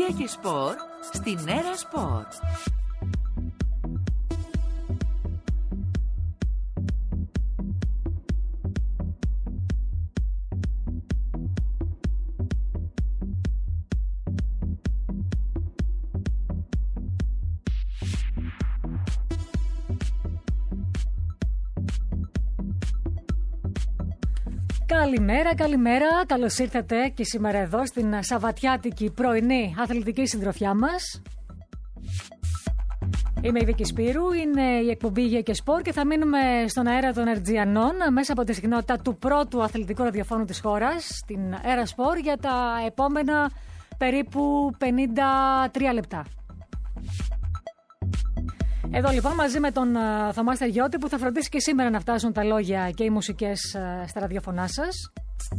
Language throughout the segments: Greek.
εκπομπία και σπορ στην Έρα Σπορ. Καλημέρα, καλημέρα. Καλώς ήρθατε και σήμερα εδώ στην σαββατιάτικη πρωινή αθλητική συντροφιά μας. Είμαι η Βίκη Σπύρου, είναι η εκπομπή Υγεία και Σπορ και θα μείνουμε στον αέρα των Ερτζιανών μέσα από τη συχνότητα του πρώτου αθλητικού ραδιοφώνου της χώρας, την Έρα Σπορ, για τα επόμενα περίπου 53 λεπτά. Εδώ λοιπόν μαζί με τον Θωμά Στεργιώτη που θα φροντίσει και σήμερα να φτάσουν τα λόγια και οι μουσικές στα ραδιοφωνά σας.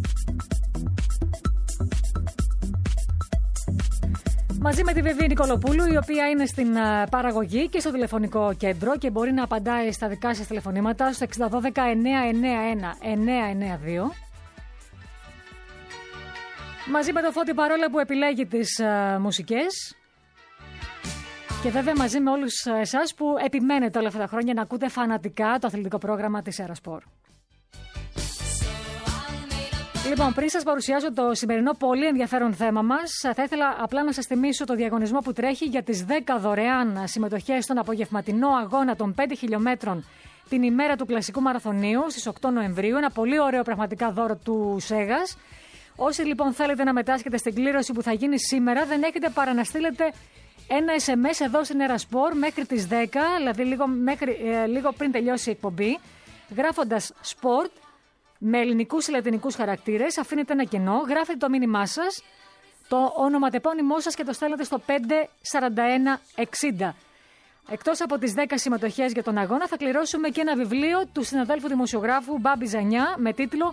Μαζί με τη Βεβή Νικολοπούλου, η οποία είναι στην παραγωγή και στο τηλεφωνικό κέντρο και μπορεί να απαντάει στα δικά σας τηλεφωνήματα στο 612 991 992. Μαζί με το Φώτη Παρόλα που επιλέγει τις μουσικές. Και βέβαια μαζί με όλους εσάς που επιμένετε όλα αυτά τα χρόνια να ακούτε φανατικά το αθλητικό πρόγραμμα της Έρα Σπορ. Λοιπόν, πριν σας παρουσιάσω το σημερινό πολύ ενδιαφέρον θέμα μας, θα ήθελα απλά να σας θυμίσω το διαγωνισμό που τρέχει για τις 10 δωρεάν συμμετοχές στον απογευματινό αγώνα των 5 χιλιόμετρων την ημέρα του κλασικού μαραθωνίου στις 8 Νοεμβρίου. Ένα πολύ ωραίο πραγματικά δώρο του Σέγας. Όσοι λοιπόν θέλετε να μετάσχετε στην κλήρωση που θα γίνει σήμερα, δεν έχετε παρά να στείλετε ένα SMS εδώ στην Έρα Σπορ μέχρι τις 10, δηλαδή λίγο πριν τελειώσει η εκπομπή, γράφοντας Sport με ελληνικούς ή λατινικούς χαρακτήρες, αφήνετε ένα κενό, γράφετε το μήνυμά σας, το ονοματεπώνυμό σας και το στέλνετε στο 54160. Εκτός από τις 10 συμμετοχές για τον αγώνα, θα κληρώσουμε και ένα βιβλίο του συναδέλφου δημοσιογράφου Μπάμπη Ζανιά με τίτλο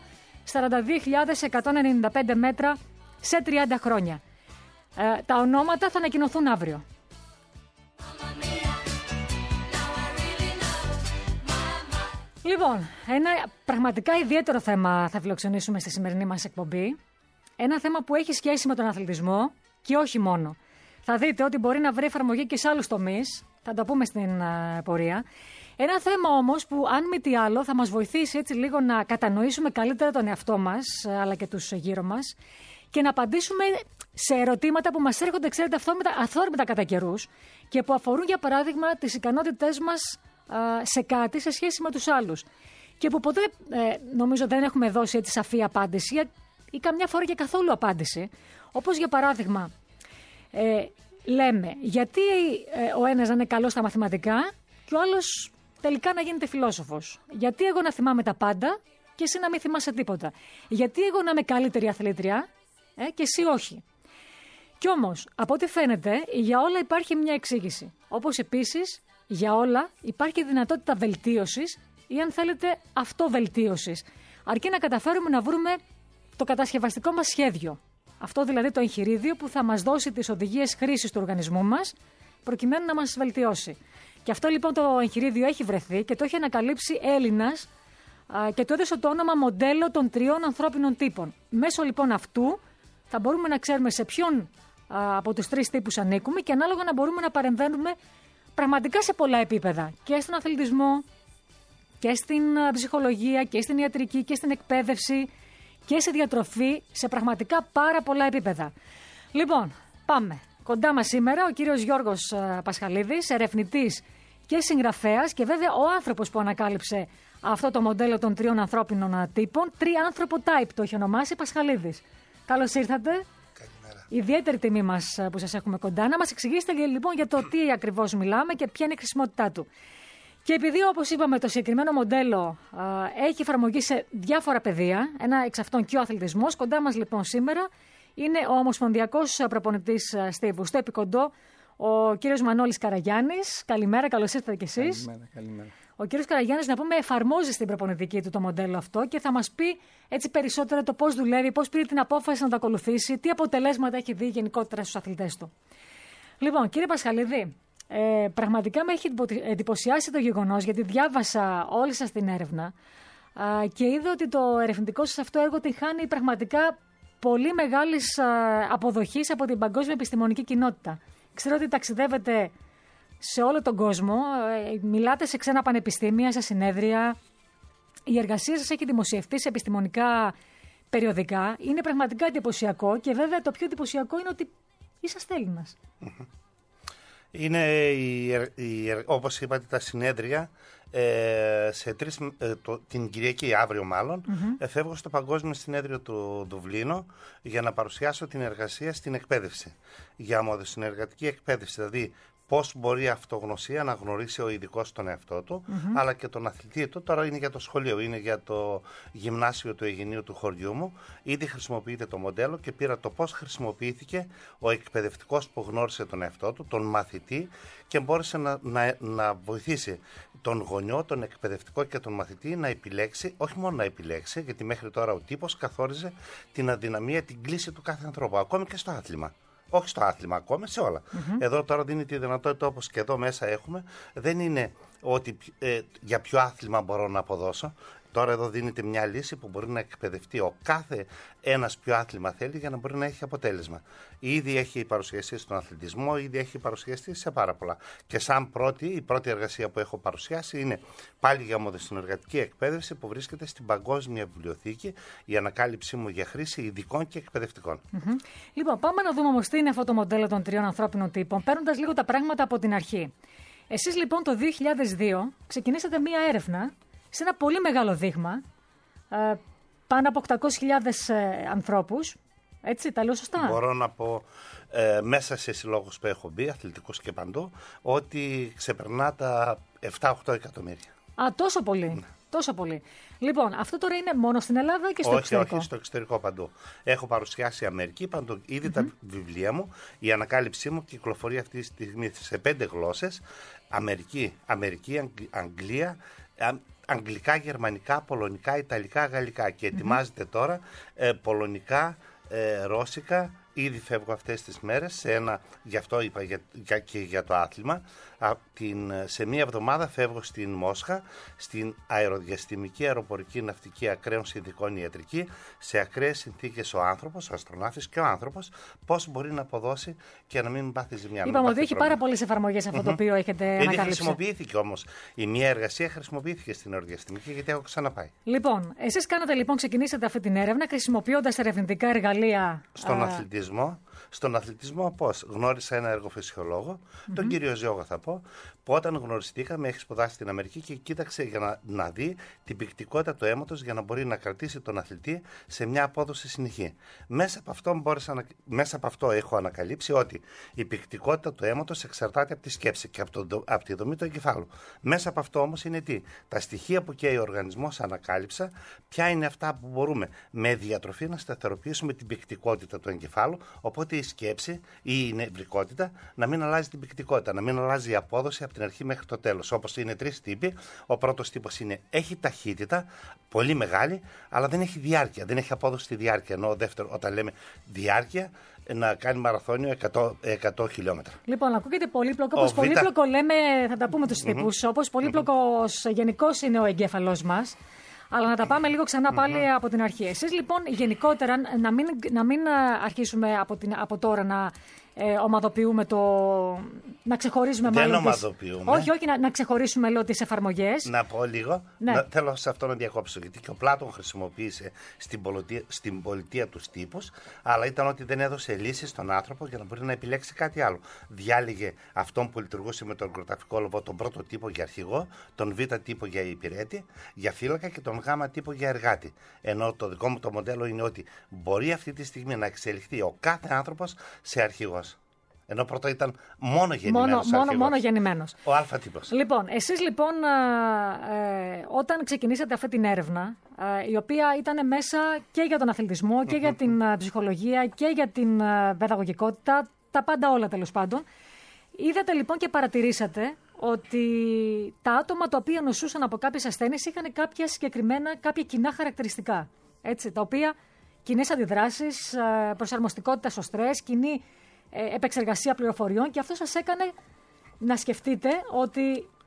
42.195 μέτρα σε 30 χρόνια. Τα ονόματα θα ανακοινωθούν αύριο. Λοιπόν, ένα πραγματικά ιδιαίτερο θέμα θα φιλοξενήσουμε στη σημερινή μας εκπομπή. Ένα θέμα που έχει σχέση με τον αθλητισμό και όχι μόνο. Θα δείτε ότι μπορεί να βρει εφαρμογή και σε άλλους τομείς, θα το πούμε στην πορεία. Ένα θέμα όμως που αν μη τι άλλο θα μας βοηθήσει έτσι λίγο να κατανοήσουμε καλύτερα τον εαυτό μας αλλά και τους γύρω μας και να απαντήσουμε σε ερωτήματα που μας έρχονται, ξέρετε, αυθόρμητα κατά καιρούς και που αφορούν, για παράδειγμα, τις ικανότητές μας σε κάτι σε σχέση με τους άλλους. Και που ποτέ, νομίζω, δεν έχουμε δώσει έτσι σαφή απάντηση ή καμιά φορά και καθόλου απάντηση. Όπως, για παράδειγμα, λέμε γιατί ο ένας να είναι καλός στα μαθηματικά και ο άλλος τελικά να γίνεται φιλόσοφος. Γιατί εγώ να θυμάμαι τα πάντα και εσύ να μην θυμάσαι τίποτα. Γιατί εγώ να είμαι καλύτερη αθλήτρια και εσύ όχι. Κι όμως, από ό,τι φαίνεται, για όλα υπάρχει μια εξήγηση. Όπως επίσης, για όλα υπάρχει δυνατότητα βελτίωσης ή, αν θέλετε, αυτοβελτίωσης. Αρκεί να καταφέρουμε να βρούμε το κατασκευαστικό μας σχέδιο. Αυτό δηλαδή το εγχειρίδιο που θα μας δώσει τις οδηγίες χρήσης του οργανισμού μας, προκειμένου να μας βελτιώσει. Και αυτό λοιπόν το εγχειρίδιο έχει βρεθεί και το έχει ανακαλύψει Έλληνας και του έδωσε το όνομα μοντέλο των 3 ανθρώπινων τύπων. Μέσω λοιπόν αυτού θα μπορούμε να ξέρουμε σε ποιον από τους 3 τύπους ανήκουμε και ανάλογα να μπορούμε να παρεμβαίνουμε πραγματικά σε πολλά επίπεδα. Και στον αθλητισμό και στην ψυχολογία και στην ιατρική και στην εκπαίδευση και σε διατροφή, σε πραγματικά πάρα πολλά επίπεδα. Λοιπόν, πάμε. Κοντά μας σήμερα ο κύριος Γιώργος Πασχαλίδης, ερευνητής και συγγραφέας και βέβαια ο άνθρωπος που ανακάλυψε αυτό το μοντέλο των 3 ανθρώπινων τύπων. 3 άνθρωπο type το έχει ονομάσει, Πασχαλίδης. Καλώς ήρθατε. Καλημέρα. Ιδιαίτερη τιμή μας που σας έχουμε κοντά. Να μας εξηγήσετε λοιπόν για το τι ακριβώς μιλάμε και ποια είναι η χρησιμότητά του. Και επειδή, όπως είπαμε, το συγκεκριμένο μοντέλο έχει εφαρμογή σε διάφορα πεδία, ένα εξ αυτών και ο αθλητισμός, κοντά μας λοιπόν σήμερα είναι ο ομοσπονδιακός προπονητής στη Βουστό Επικοντό, ο κύριος Μανώλης Καραγιάννης. Καλημέρα, καλώς ήρθατε κι εσείς. Καλημέρα. Ο κύριος Καραγιάννης, να πούμε, εφαρμόζει στην προπονητική του το μοντέλο αυτό και θα μας πει έτσι περισσότερα το πώς δουλεύει, πώς πήρε την απόφαση να το ακολουθήσει, τι αποτελέσματα έχει δει γενικότερα στους αθλητές του. Λοιπόν, κύριε Πασχαλίδη, πραγματικά με έχει εντυπωσιάσει το γεγονός, γιατί διάβασα όλη σας την έρευνα και είδα ότι το ερευνητικό σας αυτό έργο την χάνει πραγματικά πολύ μεγάλης αποδοχής από την παγκόσμια επιστημονική κοινότητα. Ξέρω ότι ταξιδεύετε σε όλο τον κόσμο, μιλάτε σε ξένα πανεπιστήμια, σε συνέδρια. Η εργασία σας έχει δημοσιευτεί σε επιστημονικά περιοδικά. Είναι πραγματικά εντυπωσιακό και βέβαια το πιο εντυπωσιακό είναι ότι είσαστε Έλληνας. Είναι, όπως είπατε, τα συνέδρια την Κυριακή, αύριο μάλλον, φεύγω στο Παγκόσμιο Συνέδριο του Δουβλίνου για να παρουσιάσω την εργασία στην εκπαίδευση. Για μοδοσυνεργατική εκπαίδευση, δηλαδή πώς μπορεί η αυτογνωσία να γνωρίσει ο ειδικός τον εαυτό του, αλλά και τον αθλητή του. Τώρα είναι για το σχολείο, είναι για το γυμνάσιο του Αιγινίου του χωριού μου. Ήδη χρησιμοποιείται το μοντέλο και πήρα το πώς χρησιμοποιήθηκε ο εκπαιδευτικός που γνώρισε τον εαυτό του, τον μαθητή, και μπόρεσε να βοηθήσει τον γονιό, τον εκπαιδευτικό και τον μαθητή να επιλέξει, όχι μόνο να επιλέξει, γιατί μέχρι τώρα ο τύπος καθόριζε την αδυναμία, την κλίση του κάθε ανθρώπου, ακόμη και στο άθλημα. Όχι στο άθλημα, ακόμα σε όλα. Εδώ τώρα δίνει τη δυνατότητα, όπως και εδώ μέσα έχουμε, δεν είναι ότι για ποιο άθλημα μπορώ να αποδώσω. Τώρα εδώ δίνεται μια λύση που μπορεί να εκπαιδευτεί ο κάθε ένας ποιο άθλημα θέλει για να μπορεί να έχει αποτέλεσμα. Ήδη έχει παρουσιαστεί στον αθλητισμό, ήδη έχει παρουσιαστεί σε πάρα πολλά. Και σαν η πρώτη εργασία που έχω παρουσιάσει είναι πάλι για μοδοσυνεργατική εκπαίδευση που βρίσκεται στην Παγκόσμια Βιβλιοθήκη, η ανακάλυψή μου για χρήση ειδικών και εκπαιδευτικών. Λοιπόν, πάμε να δούμε όμως τι είναι αυτό το μοντέλο των 3 ανθρώπινων τύπων, παίρνοντας λίγο τα πράγματα από την αρχή. Εσείς λοιπόν το 2002 ξεκινήσατε μία έρευνα σε ένα πολύ μεγάλο δείγμα, πάνω από 800.000 ανθρώπους. Έτσι, τα λέω σωστά? Μπορώ να πω μέσα σε συλλόγους που έχω μπει, αθλητικούς και παντού, ότι ξεπερνά τα 7-8 εκατομμύρια. Τόσο πολύ. Ναι. Τόσο πολύ. Λοιπόν, αυτό τώρα είναι μόνο στην Ελλάδα και στο εξωτερικό? Όχι, στο εξωτερικό παντού. Έχω παρουσιάσει Αμερική παντού. Ήδη τα βιβλία μου, η ανακάλυψή μου κυκλοφορεί αυτή τη στιγμή σε 5 γλώσσες. Αμερική, Αγγλία, αγγλικά, γερμανικά, πολωνικά, ιταλικά, γαλλικά. Και ετοιμάζεται τώρα πολωνικά, ρώσικα. Ήδη φεύγω αυτές τις μέρες, γι' αυτό είπα και για το άθλημα. Σε μία εβδομάδα φεύγω στην Μόσχα, στην αεροδιαστημική, αεροπορική, ναυτική, ακραίων συνθηκών ιατρική, σε ακραίες συνθήκες ο άνθρωπος, ο αστροναύτης και ο άνθρωπος, πώς μπορεί να αποδώσει και να μην πάθει ζημιά. Είπαμε ότι έχει πάρα πολλές εφαρμογές αυτό το οποίο έχετε ανακαλύψει. Χρησιμοποιήθηκε όμως. Η μία εργασία χρησιμοποιήθηκε στην αεροδιαστημική, γιατί έχω ξαναπάει. Λοιπόν, εσείς ξεκινήσατε αυτή την έρευνα χρησιμοποιώντας ερευνητικά εργαλεία. Στον αθλητισμό πώς? Γνώρισα ένα εργοφυσιολόγο, τον κύριο Ζιώγα θα πω, που όταν γνωριστήκαμε έχει σπουδάσει στην Αμερική και κοίταξε για να δει την πυκτικότητα του αίματος για να μπορεί να κρατήσει τον αθλητή σε μια απόδοση συνεχή. Μέσα από αυτό έχω ανακαλύψει ότι η πυκτικότητα του αίματος εξαρτάται από τη σκέψη και από τη δομή του εγκεφάλου. Μέσα από αυτό όμως είναι τα στοιχεία που και ο οργανισμός ανακάλυψα, ποια είναι αυτά που μπορούμε με διατροφή να σταθεροποιήσουμε την πυκτικότητα του εγκεφάλου, οπότε η σκέψη ή η νευρικότητα να μην αλλάζει την πυκτικότητα, να μην αλλάζει η απόδοση από την αρχή μέχρι το τέλος. Όπως είναι 3 τύποι. Ο πρώτος τύπος έχει ταχύτητα, πολύ μεγάλη, αλλά δεν έχει διάρκεια, δεν έχει απόδοση στη διάρκεια. Ενώ ο δεύτερο, όταν λέμε διάρκεια, να κάνει μαραθώνιο 100 χιλιόμετρα. Λοιπόν, ακούγεται πολύπλοκο. Όπως πολύπλοκο λέμε, θα τα πούμε τους τύπους, όπως πολύπλοκος γενικώς είναι ο εγκέφαλός μας. Αλλά να τα πάμε λίγο ξανά πάλι από την αρχή. Εσείς λοιπόν γενικότερα να μην αρχίσουμε από τώρα να ομαδοποιούμε να ξεχωρίζουμε μάλλον. Δεν ομαδοποιούμε. Όχι, να ξεχωρίσουμε λέω τις εφαρμογές. Να πω λίγο. Ναι. Θέλω σε αυτό να διακόψω. Γιατί και ο Πλάτων χρησιμοποίησε στην πολιτεία τους τύπους, αλλά ήταν ότι δεν έδωσε λύσεις στον άνθρωπο για να μπορεί να επιλέξει κάτι άλλο. Διάλεγε αυτόν που λειτουργούσε με τον κροταφικό λοβό, τον πρώτο τύπο για αρχηγό, τον β τύπο για υπηρέτη, για φύλακα και τον γ τύπο για εργάτη. Ενώ το δικό μου το μοντέλο είναι ότι μπορεί αυτή τη στιγμή να εξελιχθεί ο κάθε άνθρωπος σε αρχηγός. Ενώ πρώτα ήταν μόνο γεννημένος. Μόνο γεννημένος. Ο α-τύπος. Λοιπόν, εσείς λοιπόν όταν ξεκινήσατε αυτή την έρευνα, η οποία ήταν μέσα και για τον αθλητισμό και για την ψυχολογία και για την παιδαγωγικότητα, τα πάντα όλα τέλος πάντων, είδατε λοιπόν και παρατηρήσατε ότι τα άτομα τα οποία νοσούσαν από κάποιες ασθένειες είχαν κάποια κοινά χαρακτηριστικά. Έτσι, τα οποία κοινές αντιδράσεις, προσαρμοστικότητα στο στρες, κοινή επεξεργασία πληροφοριών, και αυτό σας έκανε να σκεφτείτε ότι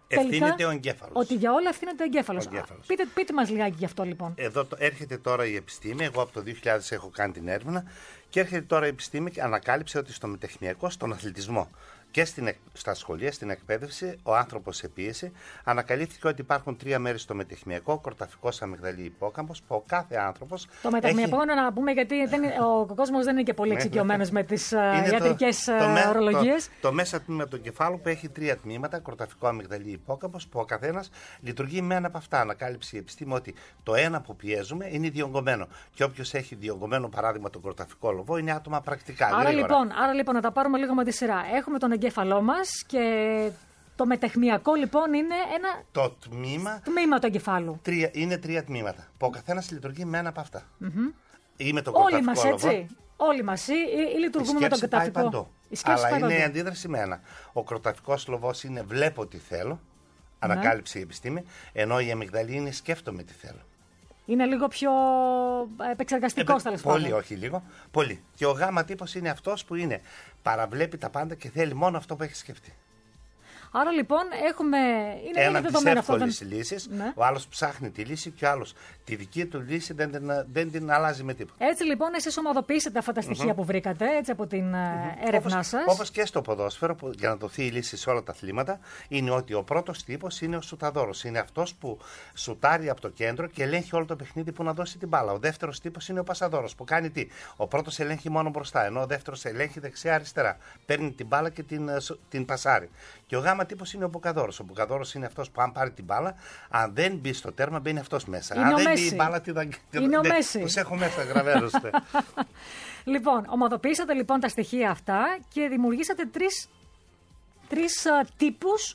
Ευθύνεται ο εγκέφαλος. Ότι για όλα ευθύνεται ο εγκέφαλος. Πείτε μας λιγάκι γι' αυτό λοιπόν. Εδώ έρχεται τώρα η επιστήμη. Εγώ από το 2000 έχω κάνει την έρευνα. Και έρχεται τώρα η επιστήμη και ανακάλυψε ότι στο μετεχνιακό, στον αθλητισμό και στα σχολεία, στην εκπαίδευση, ο άνθρωπος σε πίεση, ανακαλύφθηκε ότι υπάρχουν 3 μέρη στο μετεχνιακό, κορταφικός, αμυγδαλή, υπόκαμπος, που ο κάθε άνθρωπος. Το μετεχνιακό να πούμε, γιατί ο κόσμος δεν είναι και πολύ εξοικειωμένος με τις ιατρικές ορολογίες. Το μέσα τμήμα του εγκεφάλου που έχει 3 τμήματα, κορταφικό, αμυγδαλή, υπόκαμπος, που ο καθένας λειτουργεί με ένα από αυτά. Ανακάλυψε η επιστήμη ότι το ένα που πιέζουμε είναι διωγγωμένο. Και όποιος έχει διωγγωμένο, παράδειγμα, τον κορταφικό λοβό, είναι άτομα πρακτικά. Άρα λοιπόν, να τα πάρουμε λίγο με τη σειρά. Έχουμε τον εγκέφαλό μας και το μετεχνιακό λοιπόν είναι ένα τμήμα του εγκεφάλου. Είναι 3 τμήματα που ο καθένας λειτουργεί με ένα από αυτά. Ή με τον όλοι μας έτσι. Όλοι μας ή λειτουργούμε με τον κορταφικό. Αλλά είναι η αντίδραση με ένα. Ο κορταφικός λοβός είναι βλέπω τι θέλω, ανακάλυψε η επιστήμη, ενώ η αμυγδαλή είναι σκέφτομαι τι θέλω. Είναι λίγο πιο επεξεργαστικός, τέλος πάντων. Πολύ, όχι λίγο. Πολύ. Και ο γάμα τύπος είναι αυτός που παραβλέπει τα πάντα και θέλει μόνο αυτό που έχει σκεφτεί. Άρα λοιπόν είναι ένα δεδομένο αυτό. Εύκολες λύσεις, ναι. Ο άλλος ψάχνει τη λύση και ο άλλος τη δική του λύση δεν την αλλάζει με τίποτα. Έτσι λοιπόν εσείς ομαδοποιήσετε αυτά τα στοιχεία που βρήκατε έτσι, από την έρευνά σας. Όπως και στο ποδόσφαιρο, που για να δοθεί η λύση σε όλα τα αθλήματα, είναι ότι ο πρώτος τύπος είναι ο σουταδόρος. Είναι αυτός που σουτάρει από το κέντρο και ελέγχει όλο το παιχνίδι που να δώσει την μπάλα. Ο δεύτερος τύπος είναι ο πασαδόρος που κάνει τι? Ο πρώτος ελέγχει μόνο μπροστά, ενώ ο δεύτερος ελέγχει δεξιά-αριστερά. Παίρνει την μπάλα και την πασάρει. Και ο γάμα τύπος είναι ο μπουκαδόρος. Ο μπουκαδόρος είναι αυτός που αν πάρει την μπάλα, αν δεν μπει στο τέρμα, μπαίνει αυτός μέσα. Είναι αν δεν Μέση. μπει η μπάλα, είναι ο Μέση. Τους έχω μέσα γραβέρους. Λοιπόν, ομαδοποιήσατε λοιπόν τα στοιχεία αυτά και δημιουργήσατε τρεις τύπους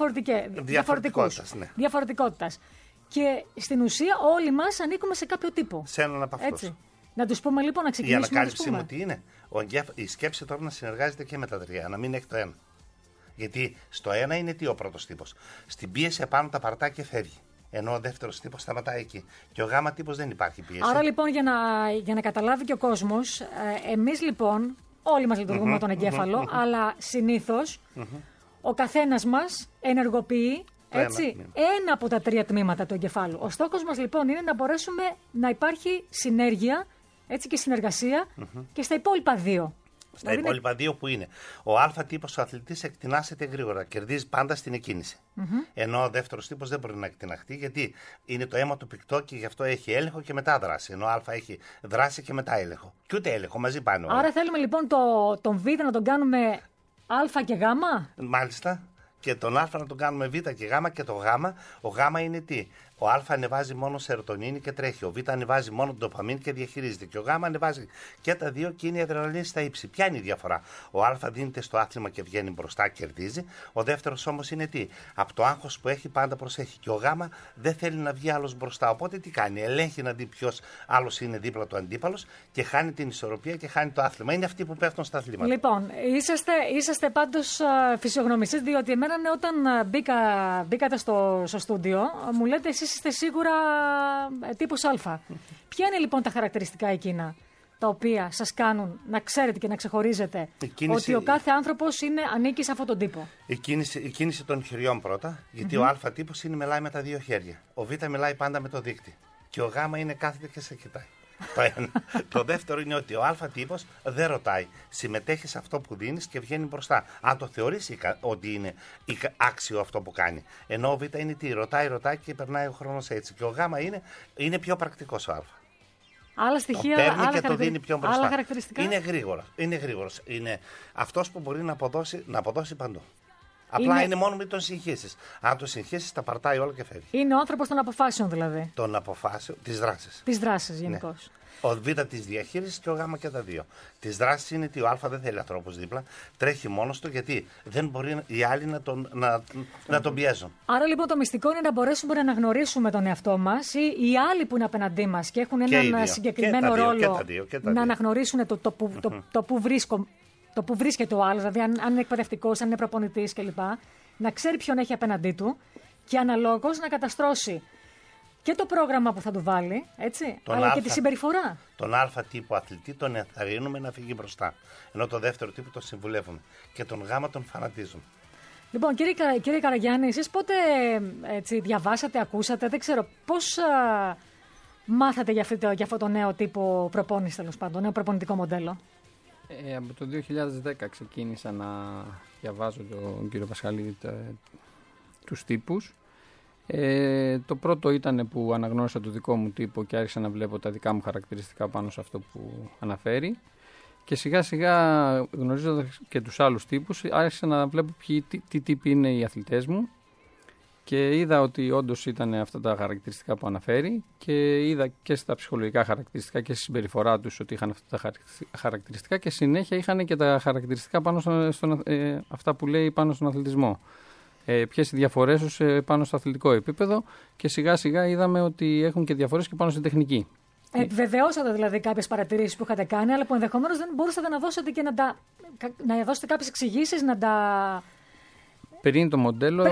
διαφορετικότητας. Και στην ουσία όλοι μας ανήκουμε σε κάποιο τύπο. Σε έναν από αυτούς. Έτσι. Να τους πούμε λοιπόν, να ξεκινήσουμε. Η ανακάλυψή μου τι είναι? Η σκέψη τώρα να συνεργάζεται και με τα 3, να μην έχει το ένα. Γιατί στο ένα είναι τι ο πρώτος τύπος? Στην πίεση επάνω τα παρτά και φεύγει. Ενώ ο δεύτερος τύπος σταματάει εκεί. Και ο γάμα τύπος δεν υπάρχει πίεση. Άρα λοιπόν για να καταλάβει και ο κόσμος, εμείς λοιπόν όλοι μας λειτουργούμε με τον εγκέφαλο, αλλά συνήθως ο καθένας μας ενεργοποιεί ένα από τα 3 τμήματα του εγκεφάλου. Ο στόχος μας λοιπόν είναι να μπορέσουμε να υπάρχει συνέργεια και συνεργασία και στα υπόλοιπα 2. Στα υπόλοιπα 2 που είναι. Ο Α τύπος ο αθλητής εκτινάσεται γρήγορα, κερδίζει πάντα στην εκκίνηση. Ενώ ο δεύτερος τύπος δεν μπορεί να εκτιναχτεί, γιατί είναι το αίμα του πυκτό και γι' αυτό έχει έλεγχο και μετά δράση. Ενώ Α έχει δράση και μετά έλεγχο. Και ούτε έλεγχο, μαζί πάνε όλα. Άρα θέλουμε λοιπόν τον Β να τον κάνουμε Α και Γ. Μάλιστα. Και τον Α να τον κάνουμε Β και Γ, και το Γ. Ο Γ είναι τι? Ο Α ανεβάζει μόνο σερωτονίνη και τρέχει. Ο Β ανεβάζει μόνο ντοπαμίνη και διαχειρίζεται. Και ο Γ ανεβάζει και τα 2 και είναι η αδρεναλίνη στα ύψη. Ποια είναι η διαφορά? Ο Α δίνεται στο άθλημα και βγαίνει μπροστά, κερδίζει. Ο δεύτερος όμως είναι τι? Από το άγχος που έχει πάντα προσέχει. Και ο Γ δεν θέλει να βγει άλλος μπροστά. Οπότε τι κάνει? Ελέγχει να δει ποιος άλλος είναι δίπλα του αντίπαλος και χάνει την ισορροπία και χάνει το άθλημα. Είναι αυτοί που πέφτουν στα αθλήματα. Λοιπόν, είσαστε πάντως φυσιογνωμιστές, διότι εμένα όταν μπήκατε στο στούντιο, μου λέτε εσείς είστε σίγουρα τύπος Α. Ποια είναι λοιπόν τα χαρακτηριστικά εκείνα τα οποία σας κάνουν να ξέρετε και να ξεχωρίζετε ότι ο κάθε άνθρωπος ανήκει σε αυτόν τον τύπο? Η κίνηση των χεριών πρώτα, γιατί ο Α τύπος μιλάει με τα 2 χέρια. Ο Β μιλάει πάντα με το δίκτυ. Και ο Γ κάθεται και σε κοιτάει. Το ένα. Το δεύτερο είναι ότι ο Α τύπος δεν ρωτάει. Συμμετέχει σε αυτό που δίνεις και βγαίνει μπροστά. Αν το θεωρήσει ότι είναι άξιο αυτό που κάνει. Ενώ ο Β είναι τι? Ρωτάει και περνάει ο χρόνος έτσι. Και ο Γ είναι πιο πρακτικός ο Α. Άλλα στοιχεία, το παίρνει και το δίνει πιο μπροστά. Άλλα χαρακτηριστικά. Είναι γρήγορος. Είναι αυτός που μπορεί να αποδώσει παντού. Απλά είναι μόνο με τον συγχύσεις. Αν τον συγχύσεις, τα παρτάει όλα και φεύγει. Είναι ο άνθρωπος των αποφάσεων δηλαδή. Των αποφάσεων, της δράσης. Της δράσης γενικώς. Ναι. Ο Β της διαχείρισης και ο Γ και τα 2. Της δράσης είναι ότι ο Α δεν θέλει ανθρώπους δίπλα, τρέχει μόνος του, γιατί δεν μπορεί οι άλλοι να τον πιέζουν. Άρα λοιπόν το μυστικό είναι να μπορέσουμε να αναγνωρίσουμε τον εαυτό μας ή οι άλλοι που είναι απέναντί μας και έχουν έναν συγκεκριμένο ρόλο να αναγνωρίσουν το που βρίσκεται ο άλλος, δηλαδή αν είναι εκπαιδευτικός, αν είναι προπονητής κλπ. Να ξέρει ποιον έχει απέναντί του και αναλόγως να καταστρώσει και το πρόγραμμα που θα του βάλει, έτσι, αλλά και τη συμπεριφορά. Τον Α τύπο αθλητή τον ενθαρρύνουμε να φύγει μπροστά. Ενώ το δεύτερο τύπο τον συμβουλεύουμε. Και τον Γ τον φανατίζουμε. Λοιπόν, κύριε Καραγιάννη, εσείς πότε διαβάσατε, ακούσατε, δεν ξέρω, πώς μάθατε για αυτό το νέο τύπο προπόνηση, τέλος πάντων, νέο προπονητικό μοντέλο? Από το 2010 ξεκίνησα να διαβάζω τον κύριο Πασχαλίδη τους τύπους. Το πρώτο ήταν που αναγνώρισα το δικό μου τύπο και άρχισα να βλέπω τα δικά μου χαρακτηριστικά πάνω σε αυτό που αναφέρει. Και σιγά σιγά, γνωρίζοντας και τους άλλους τύπους, άρχισα να βλέπω τι τύποι είναι οι αθλητές μου και είδα ότι όντως ήταν αυτά τα χαρακτηριστικά που αναφέρει και είδα και στα ψυχολογικά χαρακτηριστικά και στη συμπεριφορά τους ότι είχαν αυτά τα χαρακτηριστικά και συνέχεια είχαν και τα χαρακτηριστικά πάνω αυτά που λέει πάνω στον αθλητισμό. Ποιες οι διαφορές τους πάνω στο αθλητικό επίπεδο και σιγά σιγά είδαμε ότι έχουν και διαφορές και πάνω στην τεχνική. Επιβεβαιώσατε δηλαδή κάποιες παρατηρήσεις που είχατε κάνει, αλλά που ενδεχομένως δεν μπορούσατε να δώσετε και να δώσετε κάποιες εξηγήσεις, να τα... Πριν το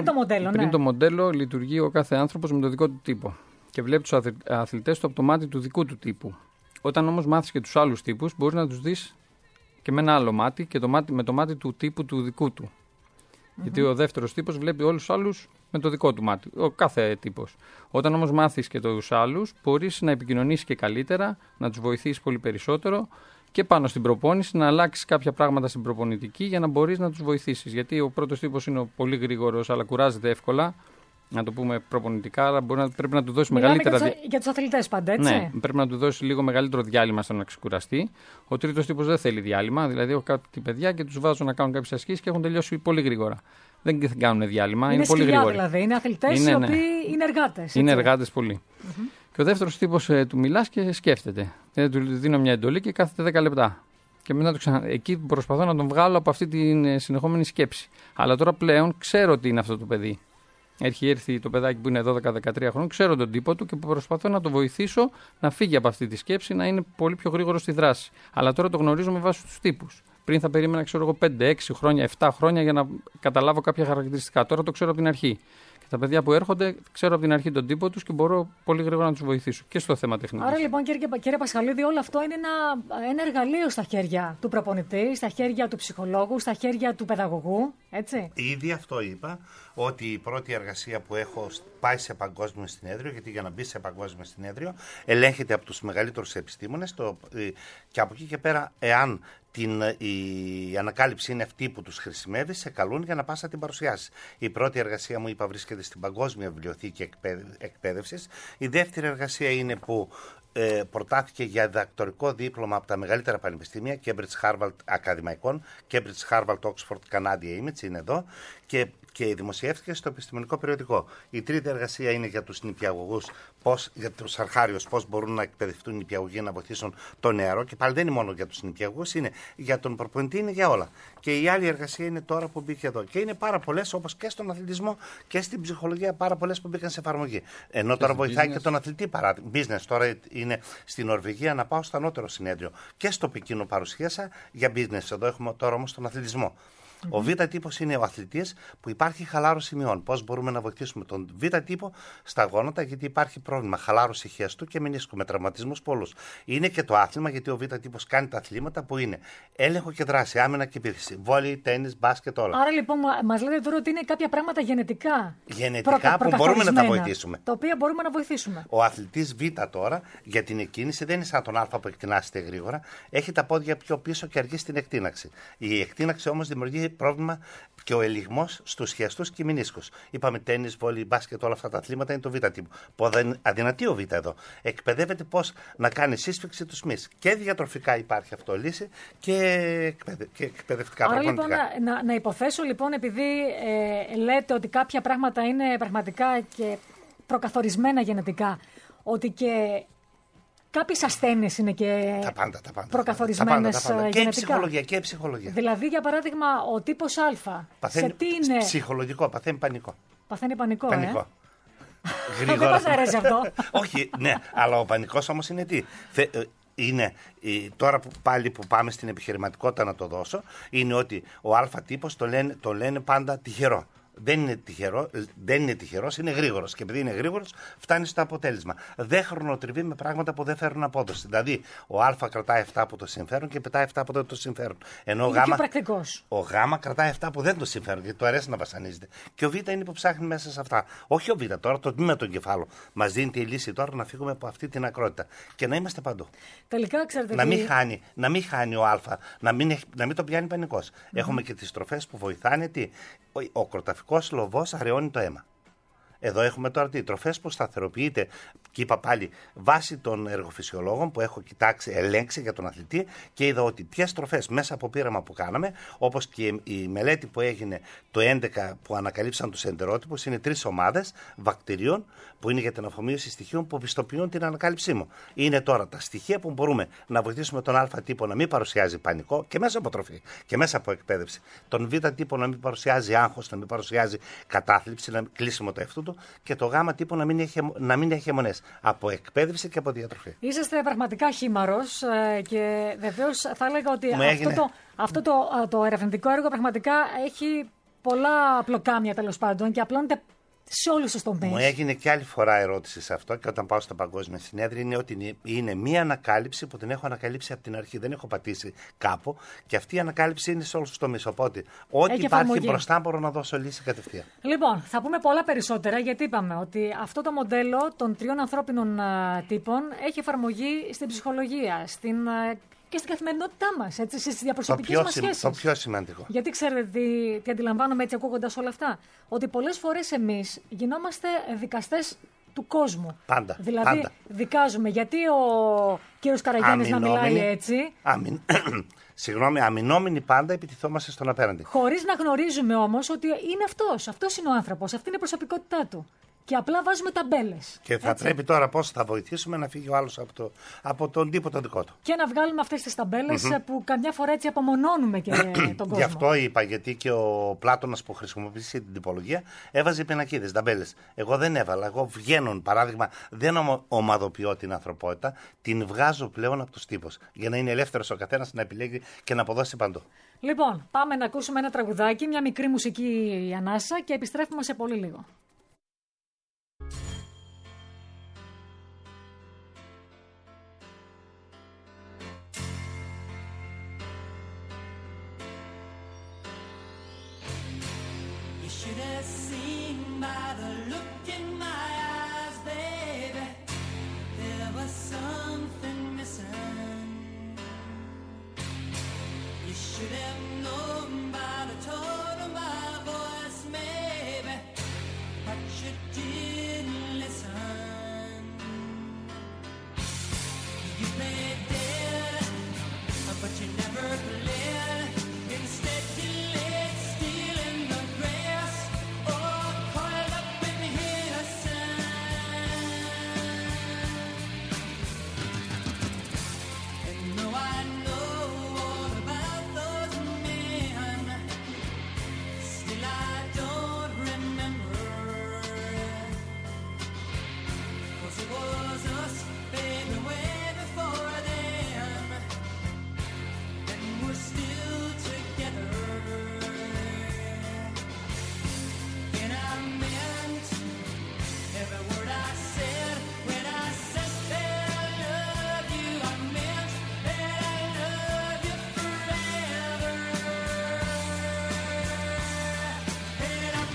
μοντέλο λειτουργεί ο κάθε άνθρωπος με το δικό του τύπο και βλέπει τους αθλητές του από το μάτι του δικού του τύπου. Όταν όμως μάθεις και τους άλλους τύπους, μπορείς να τους δεις και με ένα άλλο μάτι και με το μάτι του τύπου του δικού του. Γιατί ο δεύτερος τύπος βλέπει όλους τους άλλους με το δικό του μάτι, ο κάθε τύπος. Όταν όμως μάθεις και τους άλλους, μπορείς να επικοινωνήσεις και καλύτερα, να τους βοηθήσεις πολύ περισσότερο και πάνω στην προπόνηση να αλλάξεις κάποια πράγματα στην προπονητική για να μπορείς να τους βοηθήσεις. Γιατί ο πρώτος τύπος είναι πολύ γρήγορος, αλλά κουράζεται εύκολα. Να το πούμε προπονητικά, αλλά πρέπει να του δώσει μεγαλύτερα. Για τους αθλητές πάντα, έτσι. Ναι, πρέπει να του δώσει λίγο μεγαλύτερο διάλειμμα στο να ξεκουραστεί. Ο τρίτος τύπος δεν θέλει διάλειμμα. Δηλαδή, έχω κάποια παιδιά και τους βάζω να κάνουν κάποιες ασκήσεις και έχουν τελειώσει πολύ γρήγορα. Δεν κάνουν διάλειμμα. Είναι πολύ γρήγοροι. Δηλαδή, είναι αθλητές οι οποίοι είναι εργάτες. Είναι εργάτες πολύ. Και ο δεύτερος τύπος του μιλάς και σκέφτεται. Του δίνω μια εντολή και κάθεται 10 λεπτά. Και μετά εκεί προσπαθώ να τον βγάλω από αυτή την συνεχόμενη σκέψη. Αλλά τώρα πλέον ξέρω τι είναι αυτό το παιδί. Έχει έρθει το παιδάκι που είναι 12-13 χρόνων, ξέρω τον τύπο του και προσπαθώ να το βοηθήσω να φύγει από αυτή τη σκέψη, να είναι πολύ πιο γρήγορο στη δράση. Αλλά τώρα το γνωρίζω με βάση τους τύπους. Πριν θα περίμενα, 5-6 χρόνια, 7 χρόνια για να καταλάβω κάποια χαρακτηριστικά. Τώρα το ξέρω από την αρχή. Και τα παιδιά που έρχονται, ξέρω από την αρχή τον τύπο τους και μπορώ πολύ γρήγορα να τους βοηθήσω και στο θέμα τεχνικής. Άρα λοιπόν, κύριε Πασχαλίδη, όλο αυτό είναι ένα εργαλείο στα χέρια του προπονητή, στα χέρια του ψυχολόγου, στα χέρια του παιδαγωγού. Έτσι. Ήδη αυτό είπα, ότι η πρώτη εργασία που έχω πάει σε παγκόσμιο συνέδριο, γιατί για να μπει σε παγκόσμιο συνέδριο ελέγχεται από τους μεγαλύτερους επιστήμονες και από εκεί και πέρα, εάν η ανακάλυψη είναι αυτή που τους χρησιμεύει, σε καλούν για να πας να την παρουσιάσεις. Η πρώτη εργασία μου, είπα, βρίσκεται στην Παγκόσμια Βιβλιοθήκη Εκπαίδευσης. Η δεύτερη εργασία είναι που προτάθηκε για διδακτορικό δίπλωμα από τα μεγαλύτερα πανεπιστήμια, Cambridge Harvard ακαδημαϊκών, Cambridge Harvard Oxford Canadian Image, είναι εδώ, και δημοσιεύτηκε στο επιστημονικό περιοδικό. Η τρίτη εργασία είναι για τους νηπιαγωγούς, για τους αρχάριους, πώς μπορούν να εκπαιδευτούν οι νηπιαγωγοί να βοηθήσουν τον νεαρό. Και πάλι δεν είναι μόνο για τους νηπιαγωγούς, είναι για τον προπονητή, είναι για όλα. Και η άλλη εργασία είναι τώρα που μπήκε εδώ. Και είναι πάρα πολλές, όπως και στον αθλητισμό και στην ψυχολογία, πάρα πολλές που μπήκαν σε εφαρμογή. Ενώ τώρα βοηθάει και τον αθλητή, παράδειγμα. Business τώρα είναι στην Νορβηγία, να πάω στο ανώτερο συνέδριο. Και στο Πεκίνο παρουσίασα για business. Εδώ έχουμε τώρα όμως τον αθλητισμό. Ο Β τύπος είναι ο αθλητής που υπάρχει χαλάρωση μειών. Πώς μπορούμε να βοηθήσουμε τον Β τύπο στα γόνατα, γιατί υπάρχει πρόβλημα χαλάρωση χέστου και μενίσκου με τραυματισμούς πολλούς. Είναι και το άθλημα, γιατί ο Β τύπος κάνει τα αθλήματα που είναι έλεγχο και δράση, άμυνα και επίθεση, βόλεϊ, τένις, μπάσκετ, όλα. Άρα λοιπόν μας λέτε τώρα ότι είναι κάποια πράγματα γενετικά. Γενετικά που μπορούμε να τα βοηθήσουμε. Τα οποία μπορούμε να βοηθήσουμε. Ο αθλητής Β τώρα για την εκκίνηση δεν είναι σαν τον Α που εκτινάσεται γρήγορα. Έχει τα πόδια πιο πίσω και αργεί στην εκτείναξη. Η εκτείναξη όμως δημιουργεί πρόβλημα και ο ελιγμός στους χεστούς και μηνίσκους. Είπαμε τένις, βόλι, μπάσκετ, όλα αυτά τα αθλήματα είναι το Β τύπου. Αδυνατεί ο Β εδώ. Εκπαιδεύεται πώς να κάνει σύσφυξη του μυς. Και διατροφικά υπάρχει αυτό λύση και εκπαιδευτικά. Άρα λοιπόν να υποθέσω λοιπόν, επειδή λέτε ότι κάποια πράγματα είναι πραγματικά και προκαθορισμένα γενετικά, ότι και κάποιες ασθένειες είναι και προκαθορισμένες γενετικά. Και ψυχολογία, και ψυχολογία. Δηλαδή, για παράδειγμα, ο τύπος Α. Παθαίνει, σε τι είναι... Ψυχολογικό, παθαίνει πανικό. Παθαίνει πανικό, Γρήγορα. Δεν μας αρέσει αυτό. Όχι, ναι, αλλά ο πανικός όμως είναι τι. Είναι, τώρα που πάμε στην επιχειρηματικότητα να το δώσω, είναι ότι ο Α τύπος το λένε πάντα τυχερό. δεν είναι τυχερός, είναι γρήγορος. Και επειδή είναι γρήγορος, φτάνει στο αποτέλεσμα. Δεν χρονοτριβεί με πράγματα που δεν φέρουν απόδοση. Δηλαδή, ο Α κρατάει αυτά που το συμφέρουν και πετάει αυτά που δεν το συμφέρουν. Ενώ ο Γ κρατάει αυτά που δεν το συμφέρουν γιατί του αρέσει να βασανίζεται. Και ο Β είναι που ψάχνει μέσα σε αυτά. Όχι ο Β, τώρα το τμήμα του εγκεφάλου. Μας δίνει τη λύση τώρα να φύγουμε από αυτή την ακρότητα και να είμαστε παντού. Τελικά, ξέρετε, να μην χάνει ο Α, να μην το πιάνει πανικός. Έχουμε και τις τροφές που βοηθάνε ο κροταφικός λοβός αραιώνει το αίμα. Εδώ έχουμε τώρα τροφές που σταθεροποιείται, και είπα πάλι, βάσει των εργοφυσιολόγων που έχω ελέγξει για τον αθλητή και είδα ότι ποιες τροφές μέσα από πείραμα που κάναμε, όπως και η μελέτη που έγινε το 2011 που ανακαλύψαν τους εντερότυπους, είναι 3 ομάδες βακτηρίων που είναι για την αφομοίωση στοιχείων που πιστοποιούν την ανακάλυψή μου. Είναι τώρα τα στοιχεία που μπορούμε να βοηθήσουμε τον Α τύπο να μην παρουσιάζει πανικό και μέσα από τροφή και μέσα από εκπαίδευση. Τον Β τύπο να μην παρουσιάζει άγχος, να μην παρουσιάζει κατάθλιψη, να κλείσιμο το εαυτού του, και το Γ τύπο να μην έχει αιμονές από εκπαίδευση και από διατροφή. Είσαστε πραγματικά χήμαρος και βεβαίως θα έλεγα ότι αυτό το ερευνητικό έργο πραγματικά έχει πολλά απλοκάμια τέλος πάντων και απλώνεται σε όλους τους τομείς. Μου έγινε και άλλη φορά ερώτηση σε αυτό και όταν πάω στα παγκόσμια συνέδρια είναι ότι είναι μία ανακάλυψη που την έχω ανακαλύψει από την αρχή. Δεν έχω πατήσει κάπου και αυτή η ανακάλυψη είναι σε όλους τους τομείς. Οπότε, ό,τι υπάρχει μπροστά μπορώ να δώσω λύση κατευθείαν. Λοιπόν, θα πούμε πολλά περισσότερα γιατί είπαμε ότι αυτό το μοντέλο των 3 ανθρώπινων τύπων έχει εφαρμογή στην ψυχολογία, και στην καθημερινότητά μας, στις διαπροσωπικές μας σχέσεις. Το πιο σημαντικό. Γιατί ξέρετε τι αντιλαμβάνομαι έτσι ακούγοντας όλα αυτά. Ότι πολλές φορές εμείς γινόμαστε δικαστές του κόσμου. Πάντα. Δηλαδή δικάζουμε γιατί ο κύριος Καραγιάννης να μιλάει έτσι. Συγγνώμη, αμυνόμενοι πάντα επιτιθόμαστε στον απέναντι. Χωρίς να γνωρίζουμε όμως ότι είναι αυτός είναι ο άνθρωπος, αυτή είναι η προσωπικότητά του. Και απλά βάζουμε ταμπέλες. Και θα πρέπει τώρα πώς θα βοηθήσουμε να φύγει ο άλλος από τον τύπο τον δικό του. Και να βγάλουμε αυτές τις ταμπέλες που καμιά φορά έτσι απομονώνουμε και τον κόσμο. Γι' αυτό είπα, γιατί και ο Πλάτωνας που χρησιμοποιήσει την τυπολογία έβαζε πινακίδες, ταμπέλες. Εγώ δεν έβαλα. Εγώ βγαίνω, παράδειγμα, δεν ομαδοποιώ την ανθρωπότητα, την βγάζω πλέον από τους τύπους. Για να είναι ελεύθερος ο καθένας να επιλέγει και να αποδώσει παντού. Λοιπόν, πάμε να ακούσουμε ένα τραγουδάκι, μια μικρή μουσική ανάσα και επιστρέφουμε σε πολύ λίγο. Should have seen by the look in my eyes, baby, there was something missing. You should have known by the tone of my voice, maybe, but you didn't listen. You played dead, but you never played. Instead you laid still in the grass, all coiled up in the sand. And though I know all about those men, still I don't remember. 'Cause it was us, baby, way before then, and we're still together. And I meant every word I said when I said that I love you. I meant that I love you forever. And I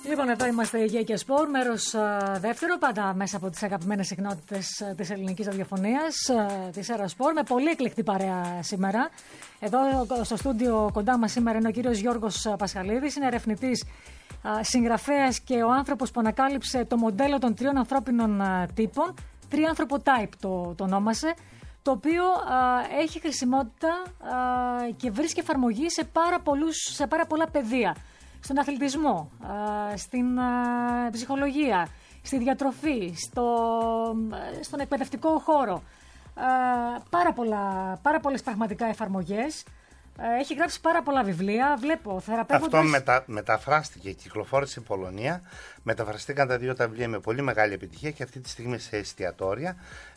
Λοιπόν, εδώ είμαστε η Υγεία και Σπορ, μέρος δεύτερο, πάντα μέσα από τις αγαπημένες συχνότητες της ελληνικής ραδιοφωνίας, της ΕΡΑ Σπορ, με πολύ εκλεκτή παρέα σήμερα. Εδώ στο στούντιο κοντά μας σήμερα είναι ο κύριος Γιώργος Πασχαλίδης, είναι ερευνητής, συγγραφέας και ο άνθρωπος που ανακάλυψε το μοντέλο των 3 ανθρώπινων τύπων, τριάνθρωπο-type το ονόμασε, το οποίο έχει χρησιμότητα και βρίσκει εφαρμογή σε πάρα πολλά πεδία. Στον αθλητισμό, στην ψυχολογία, στη διατροφή, στον εκπαιδευτικό χώρο. Πάρα πολλές πραγματικά εφαρμογές. Έχει γράψει πάρα πολλά βιβλία. Βλέπω θεραπεύοντας... Αυτό μεταφράστηκε, κυκλοφόρησε στην Πολωνία. Μεταφραστήκαν τα 2 τα βιβλία με πολύ μεγάλη επιτυχία και αυτή τη στιγμή σε εστιατόρια.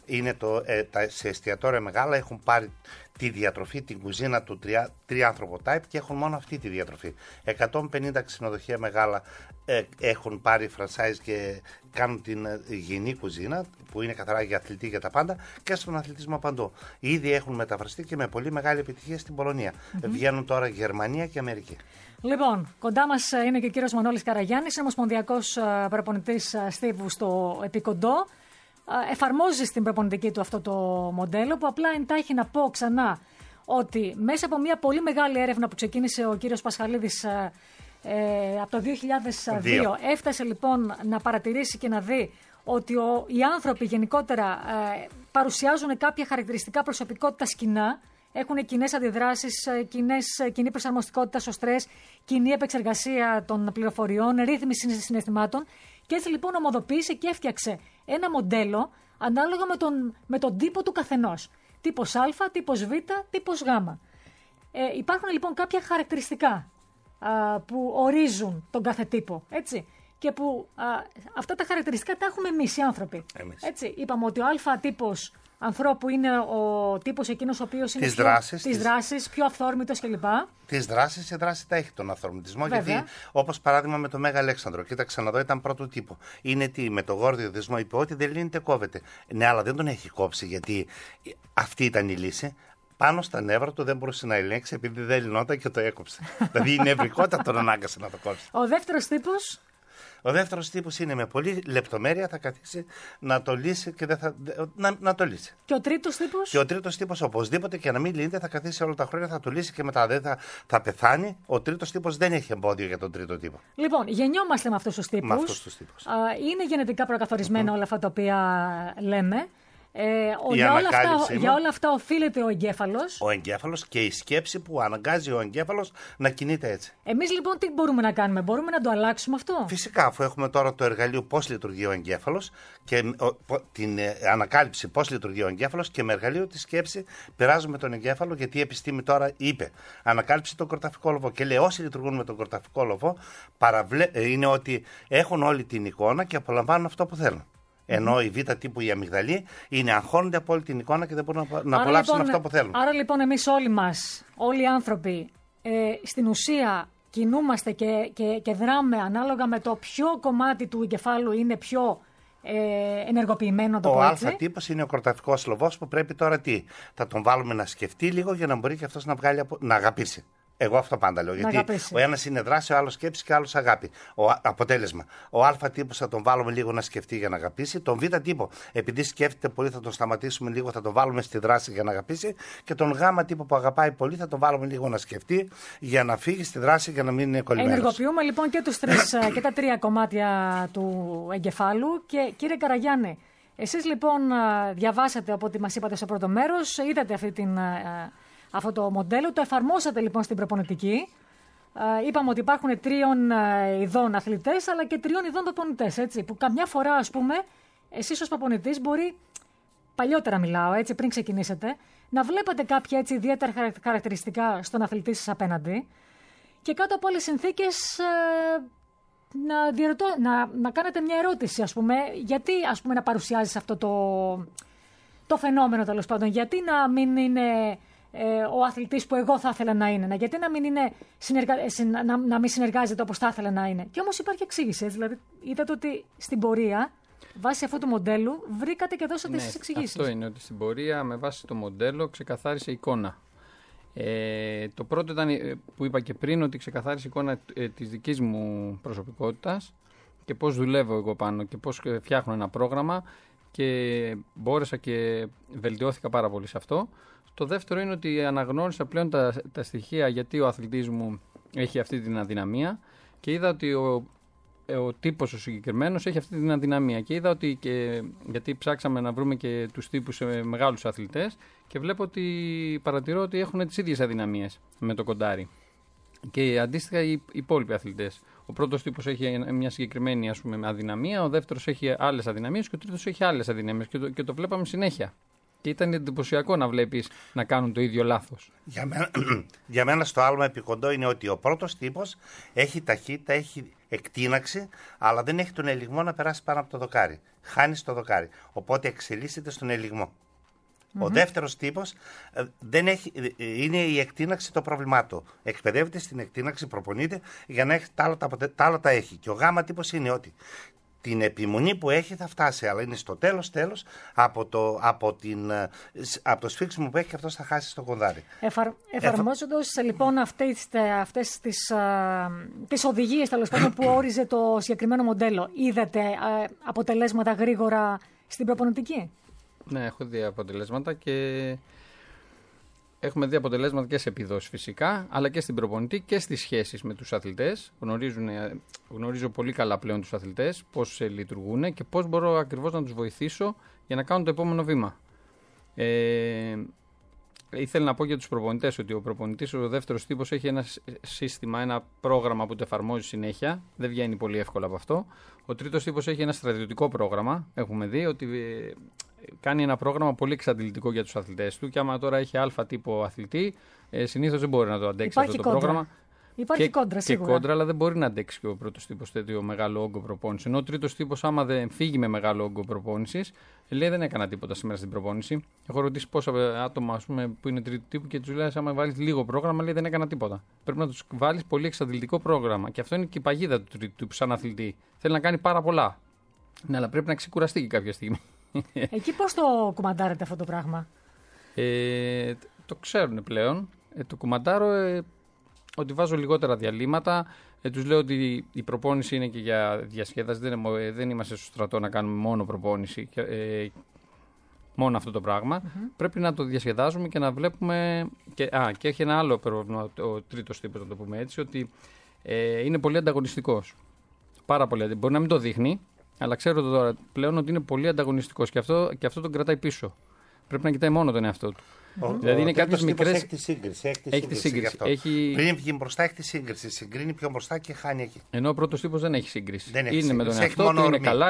Σε εστιατόρια μεγάλα έχουν πάρει τη διατροφή, την κουζίνα του τριάνθρωπο type και έχουν μόνο αυτή τη διατροφή. 150 ξενοδοχεία μεγάλα έχουν πάρει franchise και κάνουν την υγιεινή κουζίνα που είναι καθαρά για αθλητή για τα πάντα και στον αθλητισμό παντού. Ήδη έχουν μεταφραστεί και με πολύ μεγάλη επιτυχία στην Πολωνία. Βγαίνουν τώρα Γερμανία και Αμερική. Λοιπόν, κοντά μας είναι και ο κύριος Μανώλης Καραγιάννης, είναι ομοσπονδιακός προπονητής στίβου στο Επικοντό. Εφαρμόζει στην προπονητική του αυτό το μοντέλο, που απλά εντάχει να πω ξανά ότι μέσα από μια πολύ μεγάλη έρευνα που ξεκίνησε ο κύριος Πασχαλίδης από το 2002, έφτασε λοιπόν να παρατηρήσει και να δει ότι οι άνθρωποι γενικότερα παρουσιάζουν κάποια χαρακτηριστικά προσωπικότητας κοινά, έχουν κοινές αντιδράσεις, κοινή προσαρμοστικότητα στο στρες, κοινή επεξεργασία των πληροφοριών, ρύθμιση συναισθημάτων. Και έτσι λοιπόν ομοδοποίησε και έφτιαξε ένα μοντέλο ανάλογα με τον τύπο του καθενός. Τύπος Α, τύπος Β, τύπος Γ. Υπάρχουν λοιπόν κάποια χαρακτηριστικά που ορίζουν τον κάθε τύπο, έτσι. Και που αυτά τα χαρακτηριστικά τα έχουμε εμείς οι άνθρωποι. Έτσι. Είπαμε ότι ο Α τύπος ανθρώπου είναι ο τύπος εκείνος ο οποίος είναι τις δράσεις, πιο αυθόρμητος κλπ. Τις δράσεις, η δράση τα έχει τον αυθορμητισμό. Γιατί, όπως παράδειγμα με τον Μέγα Αλέξανδρο, κοίταξε να δω, ήταν πρώτο τύπο. Είναι τι, με το γόρδιο δεσμό είπε ότι δεν λύνεται, κόβεται. Ναι, αλλά δεν τον έχει κόψει, γιατί αυτή ήταν η λύση. Πάνω στα νεύρα του δεν μπορούσε να ελέγξει επειδή δεν λυνόταν και το έκοψε. Δηλαδή η νευρικότητα τον ανάγκασε να το κόψει. Ο δεύτερος τύπος. Ο δεύτερος τύπος είναι με πολύ λεπτομέρεια, θα καθίσει να το λύσει και δεν θα. Να το λύσει. Και ο τρίτος τύπος. Και ο τρίτος τύπος, οπωσδήποτε και να μην λύνεται, θα καθίσει όλα τα χρόνια, θα το λύσει και μετά δεν θα πεθάνει. Ο τρίτος τύπος δεν έχει εμπόδιο για τον τρίτο τύπο. Λοιπόν, γεννιόμαστε με αυτούς τους τύπους. Είναι γενετικά προκαθορισμένα όλα αυτά τα οποία λέμε. Για όλα αυτά οφείλεται ο εγκέφαλος. Ο εγκέφαλος και η σκέψη που αναγκάζει ο εγκέφαλος να κινείται έτσι. Εμείς λοιπόν τι μπορούμε να κάνουμε, μπορούμε να το αλλάξουμε αυτό? Φυσικά, αφού έχουμε τώρα το εργαλείο πώς λειτουργεί ο εγκέφαλος και την ανακάλυψη πώς λειτουργεί ο εγκέφαλος και με εργαλείο τη σκέψη πειράζουμε τον εγκέφαλο, γιατί η επιστήμη τώρα είπε ανακάλυψε τον κορταφικό λοβό και λέει όσοι λειτουργούν με τον κορταφικό λοβό είναι ότι έχουν όλη την εικόνα και απολαμβάνουν αυτό που θέλουν. Ενώ η Β' τύπου, η αμυγδαλή, είναι αγχώνονται από όλη την εικόνα και δεν μπορούν να απολαύσουν αυτό που θέλουν. Άρα λοιπόν εμείς όλοι οι άνθρωποι, στην ουσία κινούμαστε και δράμε ανάλογα με το ποιο κομμάτι του εγκεφάλου είναι πιο ενεργοποιημένο, το πω έτσι. Ο Α τύπος είναι ο κορταφικός λοβός που πρέπει τώρα θα τον βάλουμε να σκεφτεί λίγο για να μπορεί και αυτός να αγαπήσει. Εγώ αυτό πάντα λέω. Γιατί ο ένας είναι δράση, ο άλλος σκέψη και ο άλλος αγάπη. Αποτέλεσμα. Ο Α τύπο θα τον βάλουμε λίγο να σκεφτεί για να αγαπήσει. Τον Β τύπο, επειδή σκέφτεται πολύ, θα τον σταματήσουμε λίγο, θα τον βάλουμε στη δράση για να αγαπήσει. Και τον Γ τύπο που αγαπάει πολύ, θα τον βάλουμε λίγο να σκεφτεί για να φύγει στη δράση για να μην είναι κολλημένος. Ενεργοποιούμε λοιπόν και τα 3 κομμάτια του εγκεφάλου. Και κύριε Καραγιάννη, εσείς λοιπόν διαβάσατε από ό,τι μας είπατε στο πρώτο μέρος, είδατε αυτό το μοντέλο, το εφαρμόσατε λοιπόν στην προπονητική. Είπαμε ότι υπάρχουν 3 ειδών αθλητές, αλλά και 3 ειδών προπονητές, έτσι, που καμιά φορά, ας πούμε, εσείς ως προπονητής μπορεί, παλιότερα μιλάω, έτσι, πριν ξεκινήσετε, να βλέπετε κάποια έτσι ιδιαίτερα χαρακτηριστικά στον αθλητή σας απέναντι και κάτω από άλλες συνθήκες να κάνετε μια ερώτηση, ας πούμε, γιατί ας πούμε να παρουσιάζεις αυτό το φαινόμενο, τέλος πάντων, γιατί να μην είναι ο αθλητής που εγώ θα ήθελα να είναι, γιατί να μην συνεργάζεται όπως θα ήθελα να είναι. Και όμως υπάρχει εξήγηση, δηλαδή είδατε ότι στην πορεία, βάσει αυτού του μοντέλου, βρήκατε και δώσατε τις εξηγήσεις. Αυτό είναι, ότι στην πορεία με βάση το μοντέλο ξεκαθάρισε εικόνα. Το πρώτο ήταν που είπα και πριν, ότι ξεκαθάρισε η εικόνα της δικής μου προσωπικότητας και πώς δουλεύω εγώ πάνω και πώς φτιάχνω ένα πρόγραμμα, και μπόρεσα και βελτιώθηκα πάρα πολύ σε αυτό. Το δεύτερο είναι ότι αναγνώρισα πλέον τα στοιχεία γιατί ο αθλητής μου έχει αυτή την αδυναμία, και είδα ότι ο τύπος ο συγκεκριμένος έχει αυτή την αδυναμία, και είδα ότι γιατί ψάξαμε να βρούμε και τους τύπους σε μεγάλους αθλητές, και βλέπω ότι παρατηρώ ότι έχουν τις ίδιες αδυναμίες με το κοντάρι. Και αντίστοιχα οι υπόλοιποι αθλητές. Ο πρώτος τύπος έχει μια συγκεκριμένη, ας πούμε, αδυναμία, ο δεύτερος έχει άλλες αδυναμίες και ο τρίτος έχει άλλες αδυναμίες, και το βλέπαμε συνέχεια. Και ήταν εντυπωσιακό να βλέπεις να κάνουν το ίδιο λάθος. Για μένα στο άλμα επικοντό είναι ότι ο πρώτος τύπος έχει ταχύτητα, έχει εκτείναξη, αλλά δεν έχει τον ελιγμό να περάσει πάνω από το δοκάρι. Χάνει στο δοκάρι. Οπότε εξελίσσεται στον ελιγμό. Ο δεύτερος τύπος είναι η εκτείναξη το πρόβλημά του. Εκπαιδεύεται στην εκτείναξη, προπονείται για να έχει τα άλλα τα έχει. Και ο γάμα τύπος είναι ότι την επιμονή που έχει θα φτάσει, αλλά είναι στο τέλος από το σφίξιμο που έχει, και αυτός θα χάσει στο κονδάρι. Εφαρμόζοντας λοιπόν αυτές τις οδηγίες, τέλος πάντων, που όριζε το συγκεκριμένο μοντέλο, είδατε αποτελέσματα γρήγορα στην προπονητική? Ναι, έχω δει αποτελέσματα, και έχουμε δει αποτελέσματα και σε επιδόσεις φυσικά, αλλά και στην προπονητή και στις σχέσεις με τους αθλητές. Γνωρίζω πολύ καλά πλέον τους αθλητές, πώς λειτουργούν και πώς μπορώ ακριβώς να τους βοηθήσω για να κάνουν το επόμενο βήμα. Ήθελα να πω για τους προπονητές ότι ο προπονητής, ο δεύτερος τύπος, έχει ένα σύστημα, ένα πρόγραμμα που το εφαρμόζει συνέχεια. Δεν βγαίνει πολύ εύκολα από αυτό. Ο τρίτος τύπος έχει ένα στρατιωτικό πρόγραμμα. Έχουμε δει ότι κάνει ένα πρόγραμμα πολύ εξαντλητικό για τους αθλητές του, και άμα τώρα έχει α τύπο αθλητή, συνήθως δεν μπορεί να το αντέξει αυτό το πρόγραμμα. Υπάρχει κόντρα σίγουρα. Και κόντρα, αλλά δεν μπορεί να αντέξει και ο πρώτος τύπος τέτοιο μεγάλο όγκο προπόνηση. Ενώ ο τρίτος τύπος, άμα δεν φύγει με μεγάλο όγκο προπόνηση, λέει δεν έκανα τίποτα σήμερα στην προπόνηση. Έχω ρωτήσει πόσα άτομα, ας πούμε, που είναι τρίτου τύπου, και του λέει: άμα βάλει λίγο πρόγραμμα, λέει δεν έκανα τίποτα. Πρέπει να του βάλει πολύ εξαντλητικό πρόγραμμα. Και αυτό είναι και η παγίδα του τρίτου τύπου σαν αθλητή. Θέλει να κάνει πάρα πολλά. Ναι, αλλά πρέπει να ξεκουραστεί και κάποια στιγμή. Εκεί πώς το κουμαντάρετε αυτό το πράγμα? Το ξέρουν πλέον. Το κουμαντάρω ότι βάζω λιγότερα διαλύματα. Τους λέω ότι η προπόνηση είναι και για διασκέδαση. Δεν είμαστε στο στρατό να κάνουμε μόνο προπόνηση, μόνο αυτό το πράγμα. Πρέπει να το διασκεδάζουμε και να βλέπουμε. Και έχει ένα άλλο πρόβλημα, ο τρίτος τύπος, να το πούμε έτσι, ότι είναι πολύ ανταγωνιστικός. Πάρα πολύ. Μπορεί να μην το δείχνει, αλλά ξέρω τώρα πλέον ότι είναι πολύ ανταγωνιστικός, και αυτό τον κρατάει πίσω. Πρέπει να κοιτάει μόνο τον εαυτό του. Δηλαδή είναι κάποιες μικρές. Έχει τη σύγκριση. Πριν βγει μπροστά, έχει τη σύγκριση. Συγκρίνει πιο μπροστά και χάνει εκεί. Ενώ ο πρώτος τύπος δεν έχει σύγκριση. Είναι με τον εαυτό του, είναι καλά,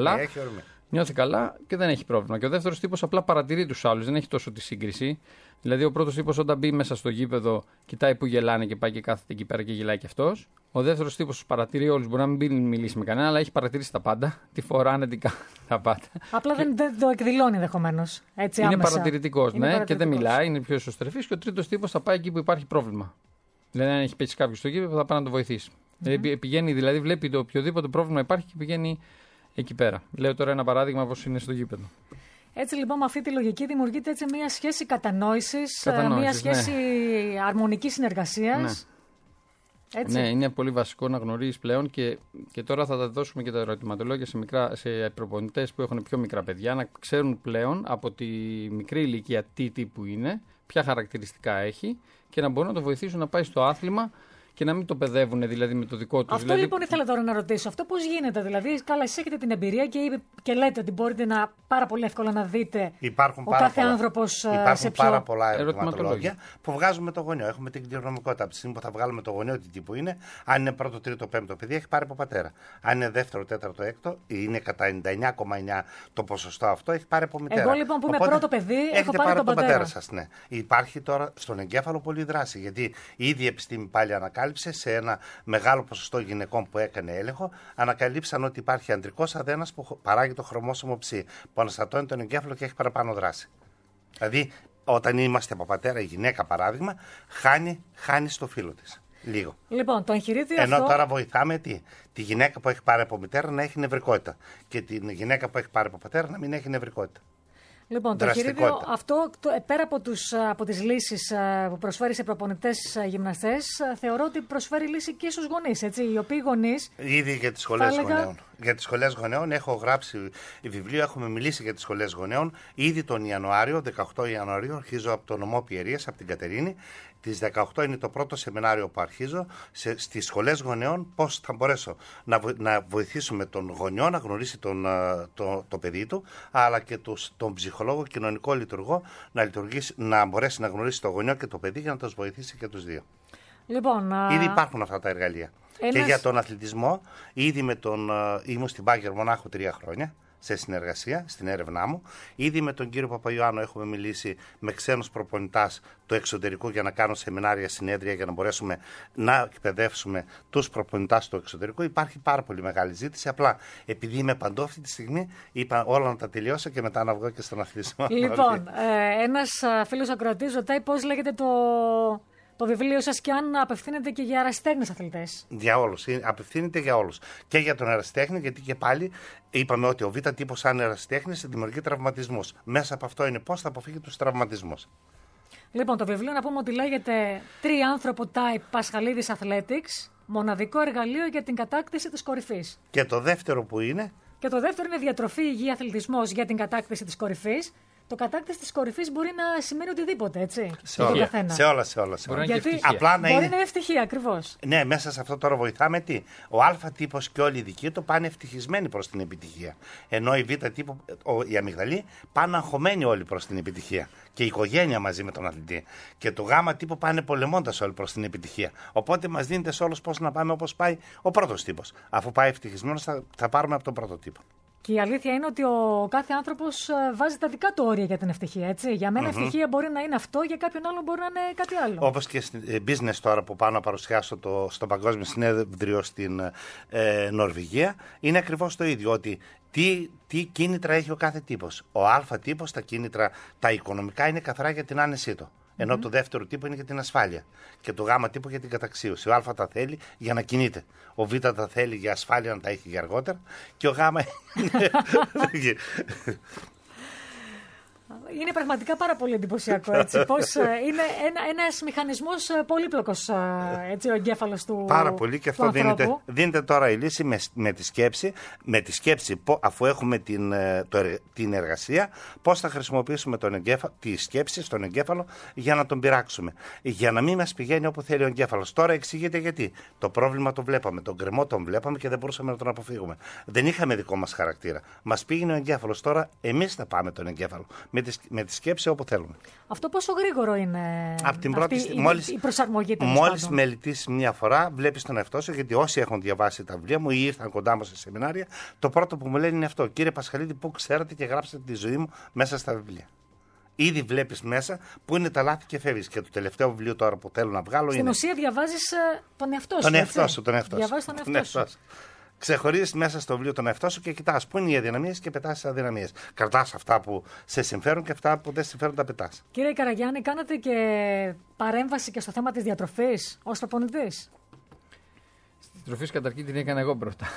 νιώθει καλά και δεν έχει πρόβλημα. Και ο δεύτερος τύπος απλά παρατηρεί τους άλλους, δεν έχει τόσο τη σύγκριση. Δηλαδή, ο πρώτος τύπος όταν μπει μέσα στο γήπεδο, κοιτάει που γελάνε και πάει και κάθεται εκεί πέρα και γελάει και αυτός. Ο δεύτερος τύπος παρατηρεί όλους, μπορεί να μην μιλήσει με κανένα, αλλά έχει παρατηρήσει τα πάντα. Τι φοράνε, τι κάνουν τα πάντα. Απλά δεν το εκδηλώνει ενδεχομένως. Είναι παρατηρητικός, ναι, και δεν μιλάει, είναι πιο εσωστρεφής. Και ο τρίτος τύπος θα πάει εκεί που υπάρχει πρόβλημα. Δηλαδή, αν έχει πέσει κάποιο στο γήπεδο, θα πάει να το βοηθήσει. Πηγαίνει, δηλαδή, βλέπει το οποιοδήποτε πρόβλημα υπάρχει και πηγαίνει εκεί πέρα. Λέω τώρα ένα παράδειγμα πώς είναι στο γήπεδο. Έτσι λοιπόν, με αυτή τη λογική δημιουργείται έτσι μια σχέση κατανόησης, μια σχέση αρμονικής συνεργασίας. Έτσι. Ναι, είναι πολύ βασικό να γνωρίζεις πλέον, και τώρα θα τα δώσουμε και τα ερωτηματολόγια σε προπονητές που έχουν πιο μικρά παιδιά, να ξέρουν πλέον από τη μικρή ηλικία τι τύπου είναι, ποια χαρακτηριστικά έχει, και να μπορούν να το βοηθήσουν να πάει στο άθλημα και να μην το παιδεύουν δηλαδή με το δικό τους. Αυτό λοιπόν ήθελα τώρα να ρωτήσω. Αυτό πώς γίνεται, δηλαδή? Καλά, εσείς έχετε την εμπειρία και λέτε ότι μπορείτε πάρα πολύ εύκολα να δείτε ο κάθε άνθρωπος σε ποιο. Υπάρχουν πάρα πολλά ερωτηματολόγια που βγάζουμε το γονιό. Έχουμε την κληρονομικότητα. Από τη στιγμή που θα βγάλουμε το γονιό, τι τύπου είναι, αν είναι πρώτο, τρίτο, πέμπτο παιδί, έχει πάρει από πατέρα. Αν είναι δεύτερο, τέταρτο, έκτο, είναι κατά 99,9 το ποσοστό αυτό, έχει πάρει από μητέρα. Εγώ λοιπόν που είμαι πρώτο παιδί, έχω πάρει τον πατέρα σας. Ναι. Υπάρχει τώρα στον εγκέφαλο πολλή δράση, γιατί η ίδια επιστήμη πάλι ανακάλυψε σε ένα μεγάλο ποσοστό γυναικών που έκανε έλεγχο, ανακαλύψαν ότι υπάρχει αντρικός αδένας που παράγει το χρωμόσωμο ψ, που αναστατώνει τον εγκέφαλο και έχει παραπάνω δράση. Δηλαδή, όταν είμαστε από πατέρα, η γυναίκα παράδειγμα, χάνει στο φύλλο της. Λίγο. Λοιπόν, το εγχειρίδιο Ενώ αυτό. Τώρα βοηθάμε τη γυναίκα που έχει πάρει από μητέρα να έχει νευρικότητα και τη γυναίκα που έχει πάρει από πατέρα να μην έχει νευρικότητα. Λοιπόν, το χειρίδιο αυτό, πέρα από τις λύσεις που προσφέρει σε προπονητές γυμναστές, θεωρώ ότι προσφέρει λύση και στους γονείς, έτσι, οι οποίοι γονείς... Ήδη για τις σχολές γονέων. Για τις σχολές γονέων έχω γράψει βιβλίο, έχουμε μιλήσει για τις σχολές γονέων. Ήδη τον Ιανουάριο, 18 Ιανουαρίου, αρχίζω από το νομό Πιερίας, από την Κατερίνη. Τις 18 είναι το πρώτο σεμινάριο που αρχίζω στις σχολές γονέων, πώς θα μπορέσω να βοηθήσουμε τον γονιό να γνωρίσει το παιδί του, αλλά και τον ψυχολόγο, κοινωνικό λειτουργό, να μπορέσει να γνωρίσει το γονιό και το παιδί για να τους βοηθήσει και τους δύο. Λοιπόν, ήδη υπάρχουν αυτά τα εργαλεία. Και για τον αθλητισμό, ήδη ήμουν στην Μπάγκερ Μονάχου 3 χρόνια. Σε συνεργασία, στην έρευνά μου. Ήδη με τον κύριο Παπαϊωάννου έχουμε μιλήσει με ξένους προπονητάς του εξωτερικού για να κάνω σεμινάρια, συνέδρια για να μπορέσουμε να εκπαιδεύσουμε τους προπονητάς του εξωτερικού. Υπάρχει πάρα πολύ μεγάλη ζήτηση. Απλά επειδή είμαι παντού αυτή τη στιγμή, είπα όλα να τα τελειώσω και μετά να βγω και στον αθλητισμό. Λοιπόν, ένας φίλος ακροατής ρωτάει πώς λέγεται το βιβλίο σας και αν απευθύνεται και για ερασιτέχνες αθλητές. Για όλους. Απευθύνεται για όλους. Και για τον ερασιτέχνη, γιατί και πάλι είπαμε ότι ο Β' τύπος, σαν ερασιτέχνης, δημιουργεί τραυματισμούς. Μέσα από αυτό είναι πώς θα αποφύγει τους τραυματισμούς. Λοιπόν, το βιβλίο να πούμε ότι λέγεται Trianthropo Type Pascalidis Athletics, μοναδικό εργαλείο για την κατάκτηση της κορυφής. Και το δεύτερο που είναι. Και το δεύτερο είναι διατροφή, υγεία, αθλητισμός για την κατάκτηση της κορυφής. Το κατάκτηση της κορυφής μπορεί να σημαίνει οτιδήποτε, έτσι. Σε όλα. Γιατί απλά μπορεί να είναι ευτυχία, ακριβώς. Ναι, μέσα σε αυτό τώρα βοηθάμε τι. Ο Α-τύπος και όλοι οι δικοί του πάνε ευτυχισμένοι προς την επιτυχία. Ενώ η Β-τύπο, οι αμυγδαλοί, πάνε αγχωμένοι όλοι προς την επιτυχία. Και η οικογένεια μαζί με τον αθλητή. Και το Γ-τύπο πάνε πολεμώντας όλοι προς την επιτυχία. Οπότε μας δίνεται σε όλους πώς να πάμε όπως πάει ο πρώτος τύπος. Αφού πάει ευτυχισμένος, θα πάρουμε από τον πρώτο τύπο. Και η αλήθεια είναι ότι ο κάθε άνθρωπος βάζει τα δικά του όρια για την ευτυχία. Έτσι. Για μένα ευτυχία μπορεί να είναι αυτό, για κάποιον άλλο μπορεί να είναι κάτι άλλο. Όπως και στην business τώρα που πάω να παρουσιάσω στο Παγκόσμιο Συνέδριο στην Νορβηγία, είναι ακριβώς το ίδιο. Ότι τι κίνητρα έχει ο κάθε τύπος. Ο Α-τύπος, τα κίνητρα, τα οικονομικά είναι καθαρά για την άνεσή του. Ενώ το δεύτερο τύπο είναι για την ασφάλεια. Και το Γ-τύπο για την καταξίωση. Ο Α τα θέλει για να κινείται. Ο Β τα θέλει για ασφάλεια, να τα έχει για αργότερα. Και ο Γ. Είναι πραγματικά πάρα πολύ εντυπωσιακό, έτσι. Πώς είναι ένας μηχανισμός πολύπλοκος, έτσι, ο εγκέφαλος του. Πάρα πολύ, και αυτό δίνεται τώρα η λύση με τη σκέψη αφού έχουμε την εργασία, πώς θα χρησιμοποιήσουμε τη σκέψη στον εγκέφαλο για να τον πειράξουμε. Για να μην μας πηγαίνει όπου θέλει ο εγκέφαλος. Τώρα εξηγείται γιατί. Το πρόβλημα το βλέπαμε, τον γκρεμό τον βλέπαμε και δεν μπορούσαμε να τον αποφύγουμε. Δεν είχαμε δικό μας χαρακτήρα. Μας πήγαινε ο εγκέφαλος. Τώρα εμείς θα πάμε τον εγκέφαλο. Με τη σκέψη όπου θέλουμε. Αυτό πόσο γρήγορο είναι η προσαρμογή του? Μόλις μελετήσεις μια φορά, βλέπεις τον εαυτό σου, γιατί όσοι έχουν διαβάσει τα βιβλία μου ή ήρθαν κοντά μου σε σεμινάρια, το πρώτο που μου λένε είναι αυτό. Κύριε Πασχαλίδη, πού ξέρατε και γράψατε τη ζωή μου μέσα στα βιβλία. Ήδη βλέπεις μέσα που είναι τα λάθη και φεύγεις. Και το τελευταίο βιβλίο τώρα που θέλω να βγάλω Στην ουσία διαβάζεις τον εαυτό σου. Τον εαυτό σου. Ξεχωρίζεις μέσα στο βιβλίο τον εαυτό σου και κοιτάς πού είναι οι αδυναμίες και πετάς τις αδυναμίες. Κρατάς αυτά που σε συμφέρουν και αυτά που δεν συμφέρουν τα πετάς. Κύριε Καραγιάννη, κάνατε και παρέμβαση και στο θέμα της διατροφής ως προπονητής? Στη διατροφή καταρχήν την έκανα εγώ πρώτα.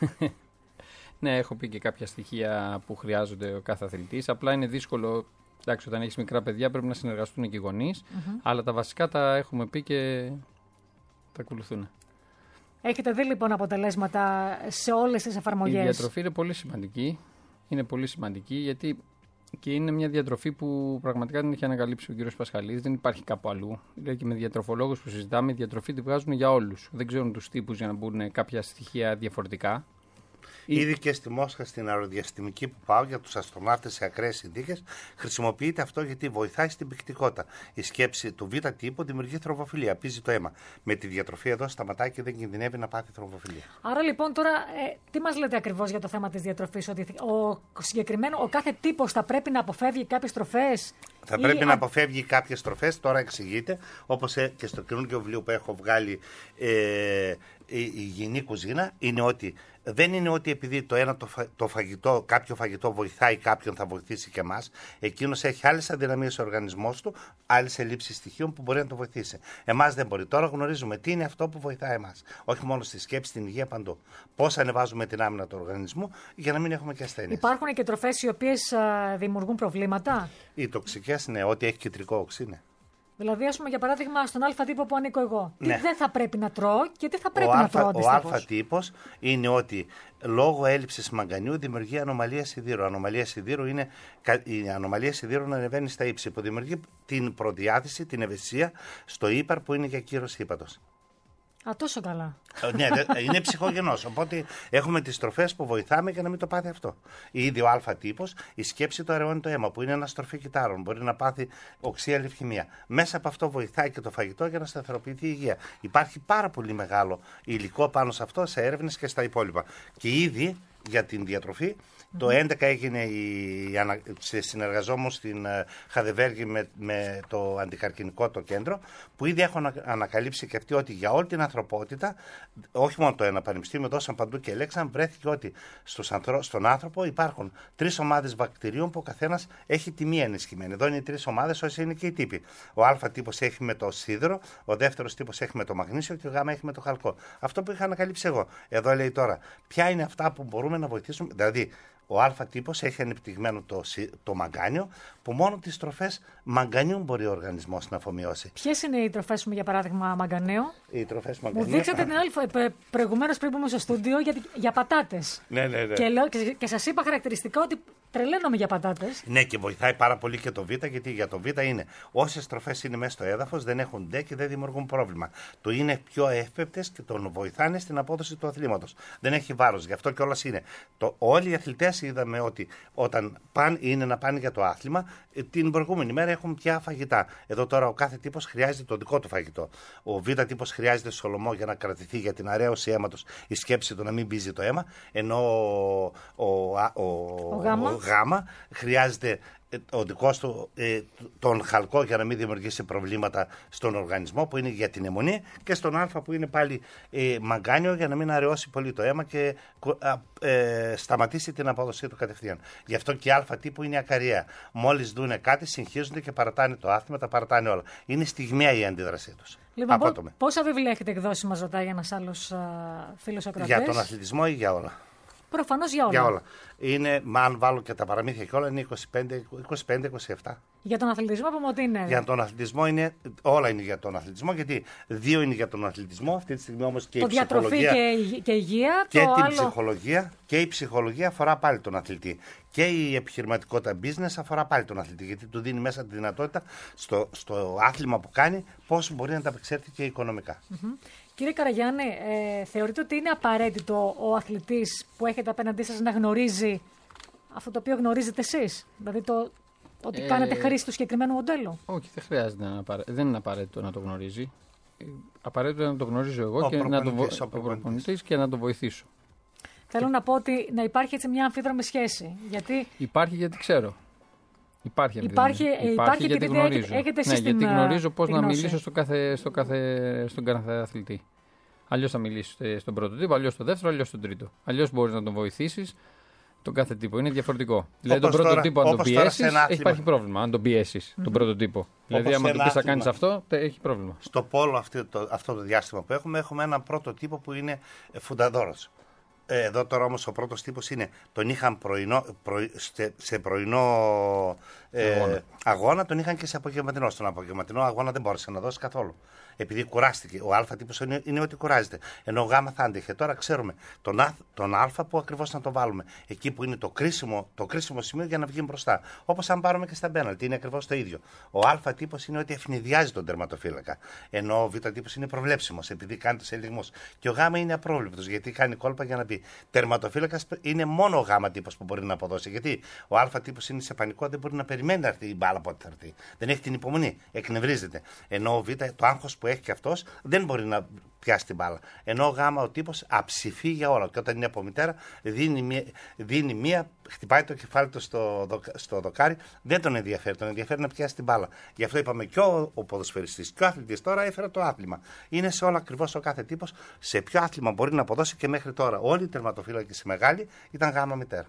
Ναι, έχω πει και κάποια στοιχεία που χρειάζονται ο κάθε αθλητής. Απλά είναι δύσκολο. Εντάξει, όταν έχεις μικρά παιδιά πρέπει να συνεργαστούν και οι γονείς. Αλλά τα βασικά τα έχουμε πει και τα ακολουθούν. Έχετε δει λοιπόν αποτελέσματα σε όλες τις εφαρμογές? Η διατροφή είναι πολύ σημαντική. Είναι πολύ σημαντική γιατί και είναι μια διατροφή που πραγματικά την έχει ανακαλύψει ο κύριος Πασχαλίδης. Δεν υπάρχει κάπου αλλού. Δηλαδή και με διατροφολόγους που συζητάμε, η διατροφή τη βγάζουν για όλους. Δεν ξέρουν τους τύπους για να μπουν κάποια στοιχεία διαφορετικά. Ήδη και στη Μόσχα, στην αεροδιαστημική που πάω για τους αστροναύτες σε ακραίες συνθήκες, χρησιμοποιείται αυτό γιατί βοηθάει στην πυκτικότητα. Η σκέψη του Β' τύπου δημιουργεί θρομβοφιλία, πίζει το αίμα. Με τη διατροφή εδώ σταματάει και δεν κινδυνεύει να πάθει θρομβοφιλία. Άρα λοιπόν τώρα, τι μας λέτε ακριβώς για το θέμα της διατροφής? Ότι ο κάθε τύπος θα πρέπει να αποφεύγει κάποιες τροφές? Θα πρέπει να αποφεύγει κάποιες τροφές, τώρα εξηγείται, όπως και στο καινούργιο βιβλίο που έχω βγάλει, η υγιεινή κουζίνα, είναι ότι δεν είναι ότι επειδή το ένα κάποιο φαγητό βοηθάει κάποιον, θα βοηθήσει και εμάς. Εκείνος έχει άλλες αδυναμίες ο οργανισμός του, άλλες ελλείψεις στοιχείων που μπορεί να το βοηθήσει. Εμάς δεν μπορεί. Τώρα γνωρίζουμε τι είναι αυτό που βοηθάει εμάς. Όχι μόνο στη σκέψη, στην υγεία, παντού. Πώς ανεβάζουμε την άμυνα του οργανισμού για να μην έχουμε και ασθένειες. Υπάρχουν και τροφές οι οποίες δημιουργούν προβλήματα. Οι τοξικές, ναι, ό,τι έχει κυτρικό οξύ, ναι. Δηλαδή, ας πούμε, για παράδειγμα, στον Α-τύπο που ανήκω εγώ, Ναι. τι δεν θα πρέπει να τρώω και τι θα πρέπει να τρώω Ο αντιστοίχως. Α-τύπος είναι ότι λόγω έλλειψης μαγκανιού δημιουργεί ανομαλία σιδήρου. Η ανομαλία σιδήρου να ανεβαίνει στα ύψη, που δημιουργεί την προδιάθεση, την ευαισθησία στο ύπαρ που είναι για κύρωση ύπατος. Α, τόσο καλά. Ναι, είναι ψυχογενός. Οπότε έχουμε τις τροφές που βοηθάμε για να μην το πάθει αυτό. Ήδη ο Α-τύπος, η σκέψη του αραιώνει το αίμα, που είναι ένα στροφή κυτάρων. Μπορεί να πάθει οξία λευκαιμία. Μέσα από αυτό βοηθάει και το φαγητό για να σταθεροποιηθεί η υγεία. Υπάρχει πάρα πολύ μεγάλο υλικό πάνω σε αυτό, σε έρευνες και στα υπόλοιπα. Και ήδη για την διατροφή. Το 2011 έγινε συνεργαζόμουν στην Χαδεβέργη με το αντικαρκινικό το κέντρο, που ήδη έχουν ανακαλύψει και αυτοί ότι για όλη την ανθρωπότητα, όχι μόνο το ένα πανεπιστήμιο, δώσαν παντού και ελέγξαν, βρέθηκε ότι στον άνθρωπο υπάρχουν 3 ομάδες βακτηρίων που ο καθένας έχει τη μία ενισχυμένη. Εδώ είναι οι 3 ομάδες, όσοι είναι και οι τύποι. Ο Α-τύπος έχει με το σίδερο, ο δεύτερος τύπος έχει με το μαγνήσιο και ο Γ έχει με το χαλκό. Αυτό που είχα ανακαλύψει εγώ. Εδώ λέει τώρα, ποια είναι αυτά που μπορούμε να βοηθήσουμε, δηλαδή. Ο Α-τύπος έχει ανεπτυγμένο το μαγκάνιο, που μόνο τις τροφές μαγκανιού μπορεί ο οργανισμός να αφομοιώσει. Ποιες είναι οι τροφές μου, για παράδειγμα, μαγκανίου? Οι τροφές Μου μαγκανίου. δείξατε την άλλη προηγουμένως πριν πούμε στο στούντιο για πατάτες. Ναι. Και σας είπα χαρακτηριστικά ότι τρελαίνομαι για πατάτες. Ναι, και βοηθάει πάρα πολύ και το Β, γιατί για το Β είναι όσες τροφές είναι μέσα στο έδαφος δεν έχουν ντε και δεν δημιουργούν πρόβλημα. Το είναι πιο εύπεπτες και τον βοηθάνε στην απόδοση του αθλήματος. Δεν έχει βάρος. Γι' αυτό κιόλας είναι. Όλοι οι αθλητές είδαμε ότι όταν είναι να πάνε για το άθλημα, την προηγούμενη μέρα έχουν πια φαγητά. Εδώ τώρα ο κάθε τύπος χρειάζεται το δικό του φαγητό. Ο Β τύπος χρειάζεται σολομό για να κρατηθεί για την αραίωση αίματος, η σκέψη του να μην μπίζει το αίμα, ενώ ο Γ χρειάζεται ο δικός του τον χαλκό για να μην δημιουργήσει προβλήματα στον οργανισμό, που είναι για την αιμονή, και στον Α που είναι πάλι μαγκάνιο για να μην αραιώσει πολύ το αίμα και σταματήσει την απόδοσή του κατευθείαν. Γι' αυτό και η Α τύπου είναι ακαριαία. Μόλις δούνε κάτι συγχύζονται και παρατάνε το άθλημα, τα παρατάνε όλα. Είναι στιγμιαία η αντίδρασή τους. Λοιπόν, πόσα βιβλία έχετε εκδώσει, μας ρωτάει ένας άλλος φίλος ακροατής? Για τον αθλητισμό ή για όλα? Προφανώς για όλα. Για όλα. Είναι, αν βάλω και τα παραμύθια και όλα, είναι 25-27. Για τον αθλητισμό είπαμε ότι είναι. Για τον αθλητισμό όλα είναι για τον αθλητισμό, γιατί 2 είναι για τον αθλητισμό, αυτή τη στιγμή όμως και η ψυχολογία. Διατροφή και υγεία. Και την ψυχολογία. Και η ψυχολογία αφορά πάλι τον αθλητή. Και η επιχειρηματικότητα business αφορά πάλι τον αθλητή, γιατί του δίνει μέσα τη δυνατότητα στο άθλημα που κάνει πώς μπορεί να ανταπεξέλθει και οικονομικά. Κύριε Καραγιάννη, θεωρείτε ότι είναι απαραίτητο ο αθλητής που έχετε απέναντί σας να γνωρίζει αυτό το οποίο γνωρίζετε εσείς? Δηλαδή ότι κάνετε χρήση του συγκεκριμένου μοντέλου? Όχι, δεν χρειάζεται δεν είναι απαραίτητο να το γνωρίζει. Απαραίτητο να το γνωρίζω εγώ και ο προπονητής και να το βοηθήσω. Θέλω να πω ότι να υπάρχει έτσι μια αμφίδρομη σχέση. Γιατί... Υπάρχει γιατί ξέρω. Υπάρχει γιατί γνωρίζω. Έχετε γιατί γνωρίζω πώς να μιλήσω στον κάθε αθλητή. Αλλιώς θα μιλήσει στον πρώτο τύπο, αλλιώς στον δεύτερο, αλλιώς στον τρίτο. Αλλιώς μπορείς να τον βοηθήσεις τον κάθε τύπο. Είναι διαφορετικό. Δηλαδή τον πρώτο τύπο, αν τον πιέσεις, υπάρχει πρόβλημα. Αν τον πιέσεις τον πρώτο τύπο. Δηλαδή, άμα του πεις θα κάνεις αυτό, έχει πρόβλημα. Στο πόλο αυτό το διάστημα που έχουμε ένα πρώτο τύπο που είναι φουνταδόρος. Εδώ τώρα όμως ο πρώτος τύπος είναι, τον είχαν σε πρωινό αγώνα, τον είχαν και σε απογευματινό. Στον απογευματινό αγώνα δεν μπόρεσε να δώσει καθόλου. Επειδή κουράστηκε. Ο Α τύπος είναι ότι κουράζεται. Ενώ ο Γ θα άντεχε. Τώρα ξέρουμε τον Α που ακριβώς να το βάλουμε. Εκεί που είναι το κρίσιμο σημείο για να βγει μπροστά. Όπως αν πάρουμε και στα πέναλτι, είναι ακριβώς το ίδιο. Ο Α τύπος είναι ότι ευνηδιάζει τον τερματοφύλακα. Ενώ ο Β τύπος είναι προβλέψιμος, επειδή κάνει τους ελιγμούς. Και ο Γ είναι απρόβλεπτος, γιατί κάνει κόλπα για να πει. Τερματοφύλακας είναι μόνο ο Γ τύπος που μπορεί να αποδώσει. Γιατί ο Α τύπος είναι σε πανικό, δεν μπορεί να περιμένει να έρθει η μπάλα πότε θα έρθει. Δεν έχει την υπομονή, εκνευρίζεται. Ενώ ο Β, το άγχος που έχει και αυτός δεν μπορεί να πιάσει την μπάλα. Ενώ ο Γ ο τύπος αψηφεί για όλα. Και όταν είναι από μητέρα, δίνει μία, χτυπάει το κεφάλι του στο δοκάρι, δεν τον ενδιαφέρει. Τον ενδιαφέρει να πιάσει την μπάλα. Γι' αυτό είπαμε και ο ποδοσφαιριστής και ο αθλητής τώρα έφερε το άθλημα. Είναι σε όλα ακριβώς ο κάθε τύπος. Σε ποιο άθλημα μπορεί να αποδώσει και μέχρι τώρα. Όλοι οι τερματοφύλακες οι μεγάλοι ήταν Γ μητέρα.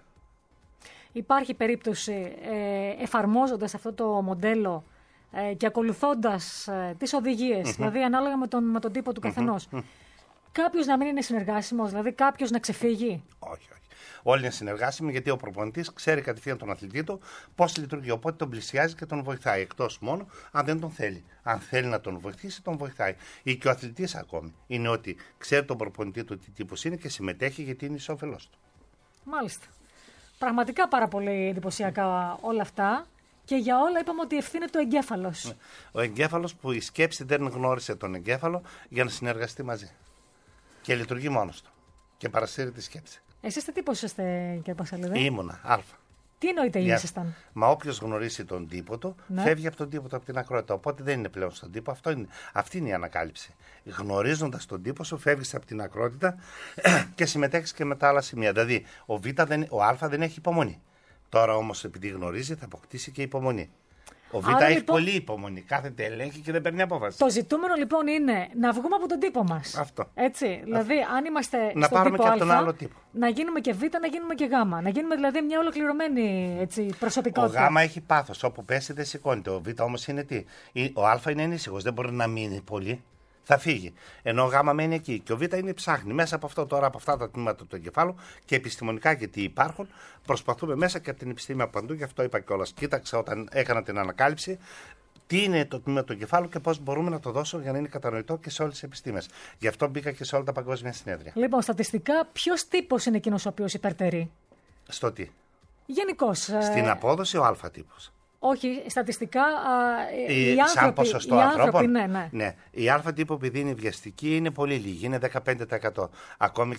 Υπάρχει περίπτωση εφαρμόζοντας αυτό το μοντέλο και ακολουθώντας τις οδηγίες, δηλαδή ανάλογα με τον τύπο του καθενός, κάποιος να μην είναι συνεργάσιμος, δηλαδή κάποιος να ξεφύγει? Όχι. Όλοι είναι συνεργάσιμοι γιατί ο προπονητής ξέρει κατευθείαν τον αθλητή του πώς λειτουργεί. Οπότε τον πλησιάζει και τον βοηθάει. Εκτός μόνο αν δεν τον θέλει. Αν θέλει να τον βοηθήσει, τον βοηθάει. Ή και ο αθλητής ακόμη. Είναι ότι ξέρει τον προπονητή του τι τύπος είναι και συμμετέχει γιατί είναι εις όφελός του. Μάλιστα. Πραγματικά πάρα πολύ εντυπωσιακά όλα αυτά. Και για όλα είπαμε ότι ευθύνεται ο εγκέφαλος. Ο εγκέφαλος που η σκέψη δεν γνώρισε τον εγκέφαλο για να συνεργαστεί μαζί. Και λειτουργεί μόνος του. Και παρασύρει τη σκέψη. Εσείς τι τύπος είστε, κύριε Πασχαλίδη? Ήμουνα, Α. Τι εννοείται ήσασταν? Μα όποιος γνωρίσει τον τύπο του, Ναι. φεύγει από τον τύπο του, από την ακρότητα. Οπότε δεν είναι πλέον στον τύπο. Αυτή είναι η ανακάλυψη. Γνωρίζοντας τον τύπο σου, φεύγεις από την ακρότητα και συμμετέχεις και με τα άλλα σημεία. Δηλαδή, ο Α δεν έχει υπομονή. Τώρα όμως, επειδή γνωρίζει, θα αποκτήσει και υπομονή. Ο Β Άρα, έχει λοιπόν, πολύ υπομονή. Κάθεται, ελέγχει και δεν παίρνει απόφαση. Το ζητούμενο λοιπόν είναι να βγούμε από τον τύπο μας. Αυτό. Έτσι. Δηλαδή, αν είμαστε Να στον πάρουμε τύπο και από τον Α, άλλο τύπο. να γίνουμε και Β, να γίνουμε και Γ. Να γίνουμε δηλαδή μια ολοκληρωμένη Ο προσωπικότητα. Γ έχει πάθος. Όπου πέσει δεν σηκώνεται. Ο Β όμως είναι τι? Ο Α είναι ενήσυχος. Δεν μπορεί να μείνει πολύ. Θα φύγει. Ενώ ο Γ μένει εκεί. Και ο Β είναι ψάχνει. Μέσα από αυτό τώρα, από αυτά τα τμήματα του εγκεφάλου και επιστημονικά γιατί υπάρχουν, προσπαθούμε μέσα και από την επιστήμη από παντού. Γι' αυτό είπα κιόλας. Κοίταξα όταν έκανα την ανακάλυψη τι είναι το τμήμα του εγκεφάλου και πώς μπορούμε να το δώσουμε για να είναι κατανοητό και σε όλες τις επιστήμες. Γι' αυτό μπήκα και σε όλα τα παγκόσμια συνέδρια. Λοιπόν, στατιστικά, ποιος τύπος είναι εκείνος ο οποίος υπερτερεί? Στο τι? Γενικώς. Στην απόδοση ο Α τύπος. Όχι, στατιστικά οι Σαν άνθρωποι. ποσοστό Οι ανθρώπων. ναι. Ναι. Η Α τύπο επειδή είναι βιαστική είναι πολύ λίγη, είναι 15%. Ακόμη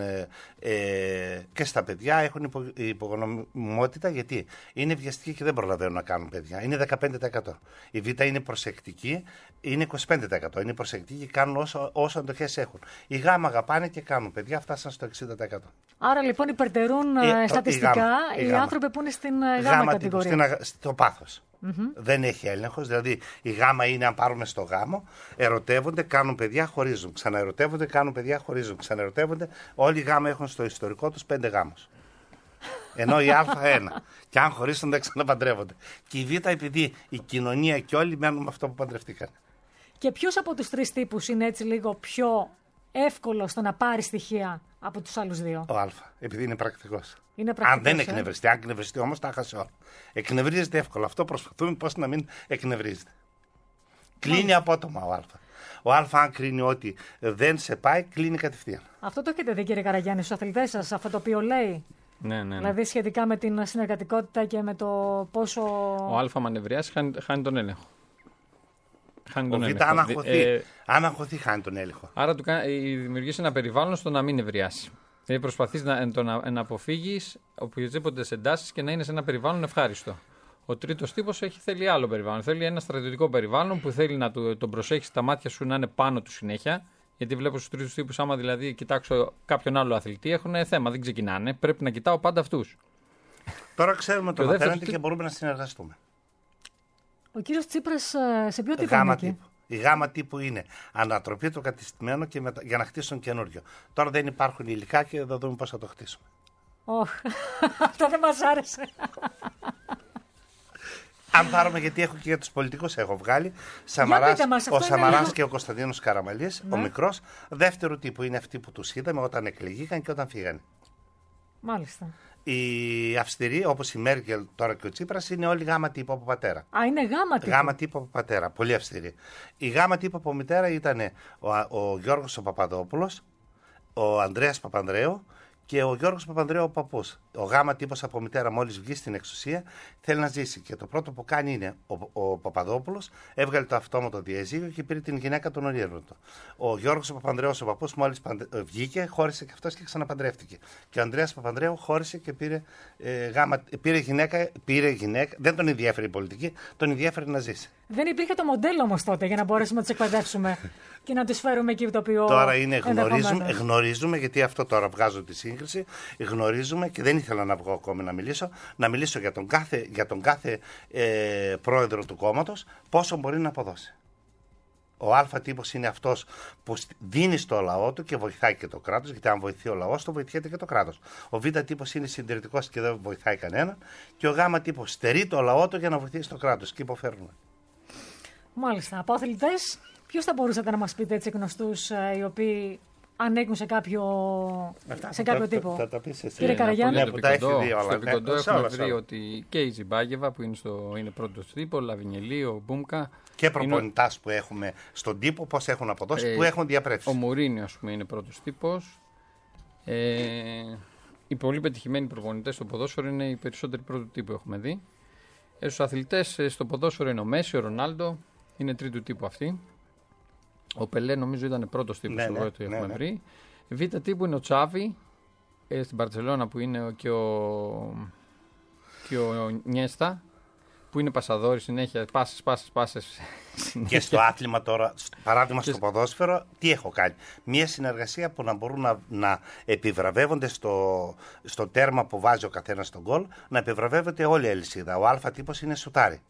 και στα παιδιά έχουν υπογονιμότητα γιατί είναι βιαστική και δεν προλαβαίνουν να κάνουν παιδιά. Είναι 15%. Η Β είναι προσεκτική, είναι 25%. Είναι προσεκτική και κάνουν όσο αντοχές έχουν. Οι Γ αγαπάνε και κάνουν παιδιά, φτάσαν στο 60%. Άρα λοιπόν υπερτερούν στατιστικά οι άνθρωποι που είναι στην Γ κατηγορία. Στο πάθος. Δεν έχει έλεγχος. Δηλαδή, η Γ είναι, αν πάρουμε στο γάμο, ερωτεύονται, κάνουν παιδιά, χωρίζουν. Ξαναερωτεύονται, κάνουν παιδιά, χωρίζουν. Ξαναερωτεύονται. Όλοι οι Γ έχουν στο ιστορικό τους 5 γάμους. Ενώ η Α1. Και αν χωρίσουν, δεν ξαναπαντρεύονται. Και η Β, επειδή η κοινωνία και όλοι μένουν με αυτό που παντρευτήκαν. Και ποιος από τους τρεις τύπους είναι έτσι λίγο πιο εύκολο στο να πάρει στοιχεία από τους άλλους δύο? Ο Α, επειδή είναι πρακτικός. Είναι πρακτικός, αν δεν εκνευριστεί, αν εκνευριστεί όμως, τα χάσει όλα. Εκνευρίζεται εύκολα. Αυτό προσπαθούμε πώς να μην εκνευρίζεται. Κλείνει απότομα ο Α. Ο Α, αν κρίνει ότι δεν σε πάει, κλείνει κατευθείαν. Αυτό το έχετε δει, κύριε Καραγιάννη, στους αθλητές σας, αυτό το οποίο λέει? Ναι. Δηλαδή σχετικά με την συνεργατικότητα και με το πόσο. Ο Α μανευριάς χάνει τον έλεγχο. Ο Β, αν αγχωθεί, χάνει τον έλεγχο. Άρα δημιουργείς ένα περιβάλλον στο να μην νευριάσει. Δηλαδή προσπαθείς να αποφύγεις οποιοδήποτε εντάσεις και να είναι σε ένα περιβάλλον ευχάριστο. Ο τρίτος τύπος θέλει άλλο περιβάλλον. Θέλει ένα στρατιωτικό περιβάλλον που θέλει να τον προσέχεις, τα μάτια σου να είναι πάνω του συνέχεια. Γιατί βλέπω στους τρίτους τύπους, άμα δηλαδή κοιτάξω κάποιον άλλο αθλητή, έχουν θέμα, δεν ξεκινάνε. Πρέπει να κοιτάω πάντα αυτούς. Τώρα ξέρουμε τον απέναντι και μπορούμε να συνεργαστούμε. Ο κύριος Τσίπρας σε ποιο τύπο είναι εκεί? Η Γ τύπου είναι ανατροπή το κατεστημένο και για να χτίσουν καινούριο. Τώρα δεν υπάρχουν υλικά και θα δούμε πώς θα το χτίσουμε. Αυτό δεν μας άρεσε. Αν πάρουμε, γιατί έχω και για τους πολιτικούς, έχω βγάλει ο Σαμαράς και ο Κωνσταντίνος Καραμαλής, ο μικρός, δεύτερου τύπου είναι αυτοί που τους είδαμε όταν εκλεγήκαν και όταν φύγανε. Μάλιστα. Οι αυστηροί, όπως η Μέρκελ τώρα και ο Τσίπρας, είναι όλοι Γ τύπου από πατέρα. Α, είναι Γ τύπου. Γ τύπου από πατέρα, πολύ αυστηροί. Η Γ τύπου από μητέρα ήταν ο Γιώργος ο Παπαδόπουλος, ο Ανδρέας Παπανδρέου και ο Γιώργος Παπανδρέου ο παππούς. Ο Γ τύπος από μητέρα, μόλις βγει στην εξουσία, θέλει να ζήσει. Και το πρώτο που κάνει είναι ο Παπαδόπουλος έβγαλε το αυτόματο διαζύγιο και πήρε την γυναίκα των ονείρων του. Ο Γιώργος ο Παπανδρέος ο παππούς, μόλις βγήκε, χώρισε και αυτός και ξαναπαντρεύτηκε. Και ο Ανδρέας Παπανδρέου χώρισε και πήρε γυναίκα. Δεν τον ενδιαφέρει η πολιτική, τον ενδιαφέρει να ζήσει. Δεν υπήρχε το μοντέλο όμως τότε για να μπορέσουμε να τους εκπαιδεύσουμε και να τους φέρουμε εκεί το οποίο. Τώρα γνωρίζουμε, γιατί αυτό τώρα βγάζω τη σύγκριση. Γνωρίζουμε και δεν ήθελα να βγω ακόμη να μιλήσω για τον κάθε πρόεδρο του κόμματος πόσο μπορεί να αποδώσει. Ο Α-τύπος είναι αυτός που δίνει στο λαό του και βοηθάει και το κράτος, γιατί αν βοηθεί ο λαός, το βοηθιέται και το κράτος. Ο Β-τύπος είναι συντηρητικός και δεν βοηθάει κανέναν. Και ο Γ-τύπος στερεί το λαό του για να βοηθήσει το κράτος και υποφέρουμε. Μάλιστα. Από αθλητές, ποιους θα μπορούσατε να μας πείτε έτσι γνωστούς οι οποίοι ανήκουν σε κάποιο τύπο? Θα τα πεις εσύ. Κύριε Καραγιάννη. Ναι, που τα έχει δει όλα. Στο επικοντό έχουμε βρει ότι και η Ζιμπάγεβα που είναι πρώτος τύπο, ο Λαβινιελί, ο Μπούμκα. Και προπονητάς που έχουμε στον τύπο, πώς έχουν αποδώσει, που έχουν διαπρέψει. Ο Μουρίνιο, ας πούμε, είναι πρώτος τύπος. Οι πολύ πετυχημένοι προπονητές στο ποδόσφαιρο είναι οι περισσότεροι πρώτου τύπου, έχουμε δει. Στους αθλητές στο ποδόσφαιρο είναι ο Μέση, ο Ρονάλντο, είναι τρίτου τύπου αυτοί. Ο Πελέ νομίζω ήταν πρώτος τύπος, έχουμε βρει. Β τύπου είναι ο Τσάβη, στην Μπαρτσελώνα που είναι και ο Νιέστα, που είναι πασαδόροι συνέχεια, πάσες. Και στο άθλημα τώρα, παράδειγμα στο ποδόσφαιρο, τι έχω κάνει? Μία συνεργασία που να μπορούν να επιβραβεύονται στο τέρμα που βάζει ο καθένας στον γκολ, να επιβραβεύεται όλη η αλυσίδα. Ο Α-τύπος είναι σουτάρι.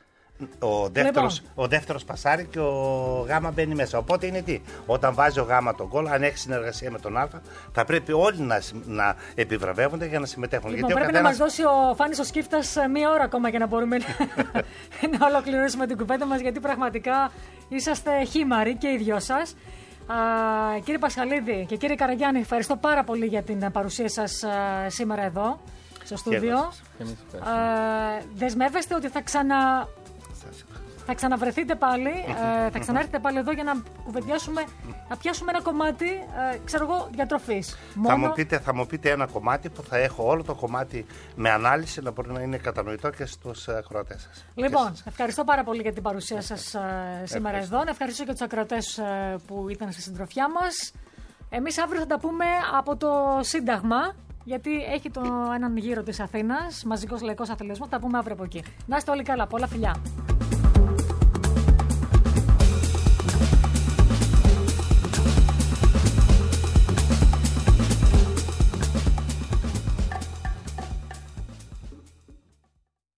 Ο δεύτερος πασάρι και ο Γ μπαίνει μέσα. Οπότε είναι τι? Όταν βάζει ο Γ τον γκολ, αν έχει συνεργασία με τον Α, θα πρέπει όλοι να επιβραβεύονται για να συμμετέχουν. Λοιπόν, πρέπει να μας δώσει ο Φάνης ο Σκύφτας μία ώρα ακόμα για να μπορούμε να ολοκληρώσουμε την κουβέντα μας, γιατί πραγματικά είσαστε χήμαροι και οι δυο σας. Κύριε Πασχαλίδη και κύριε Καραγιάννη, ευχαριστώ πάρα πολύ για την παρουσία σας σήμερα εδώ στο στούντιο. Δεσμεύεστε ότι θα ξαναβρεθείτε πάλι, θα ξανάρθετε πάλι εδώ για να κουβεντιάσουμε, να πιάσουμε ένα κομμάτι, διατροφής. Θα μου πείτε ένα κομμάτι που θα έχω όλο το κομμάτι με ανάλυση να μπορεί να είναι κατανοητό και στους ακροατές σας. Λοιπόν, ευχαριστώ πάρα πολύ για την παρουσία σας σήμερα εδώ. Να ευχαριστήσω και τους ακροατές που ήταν στη συντροφιά μας. Εμείς αύριο θα τα πούμε από το Σύνταγμα, γιατί έχει έναν γύρο της Αθήνας, μαζικός λαϊκός αθλητισμός. Θα τα πούμε αύριο από εκεί. Να είστε όλοι καλά. Πολλά φιλιά.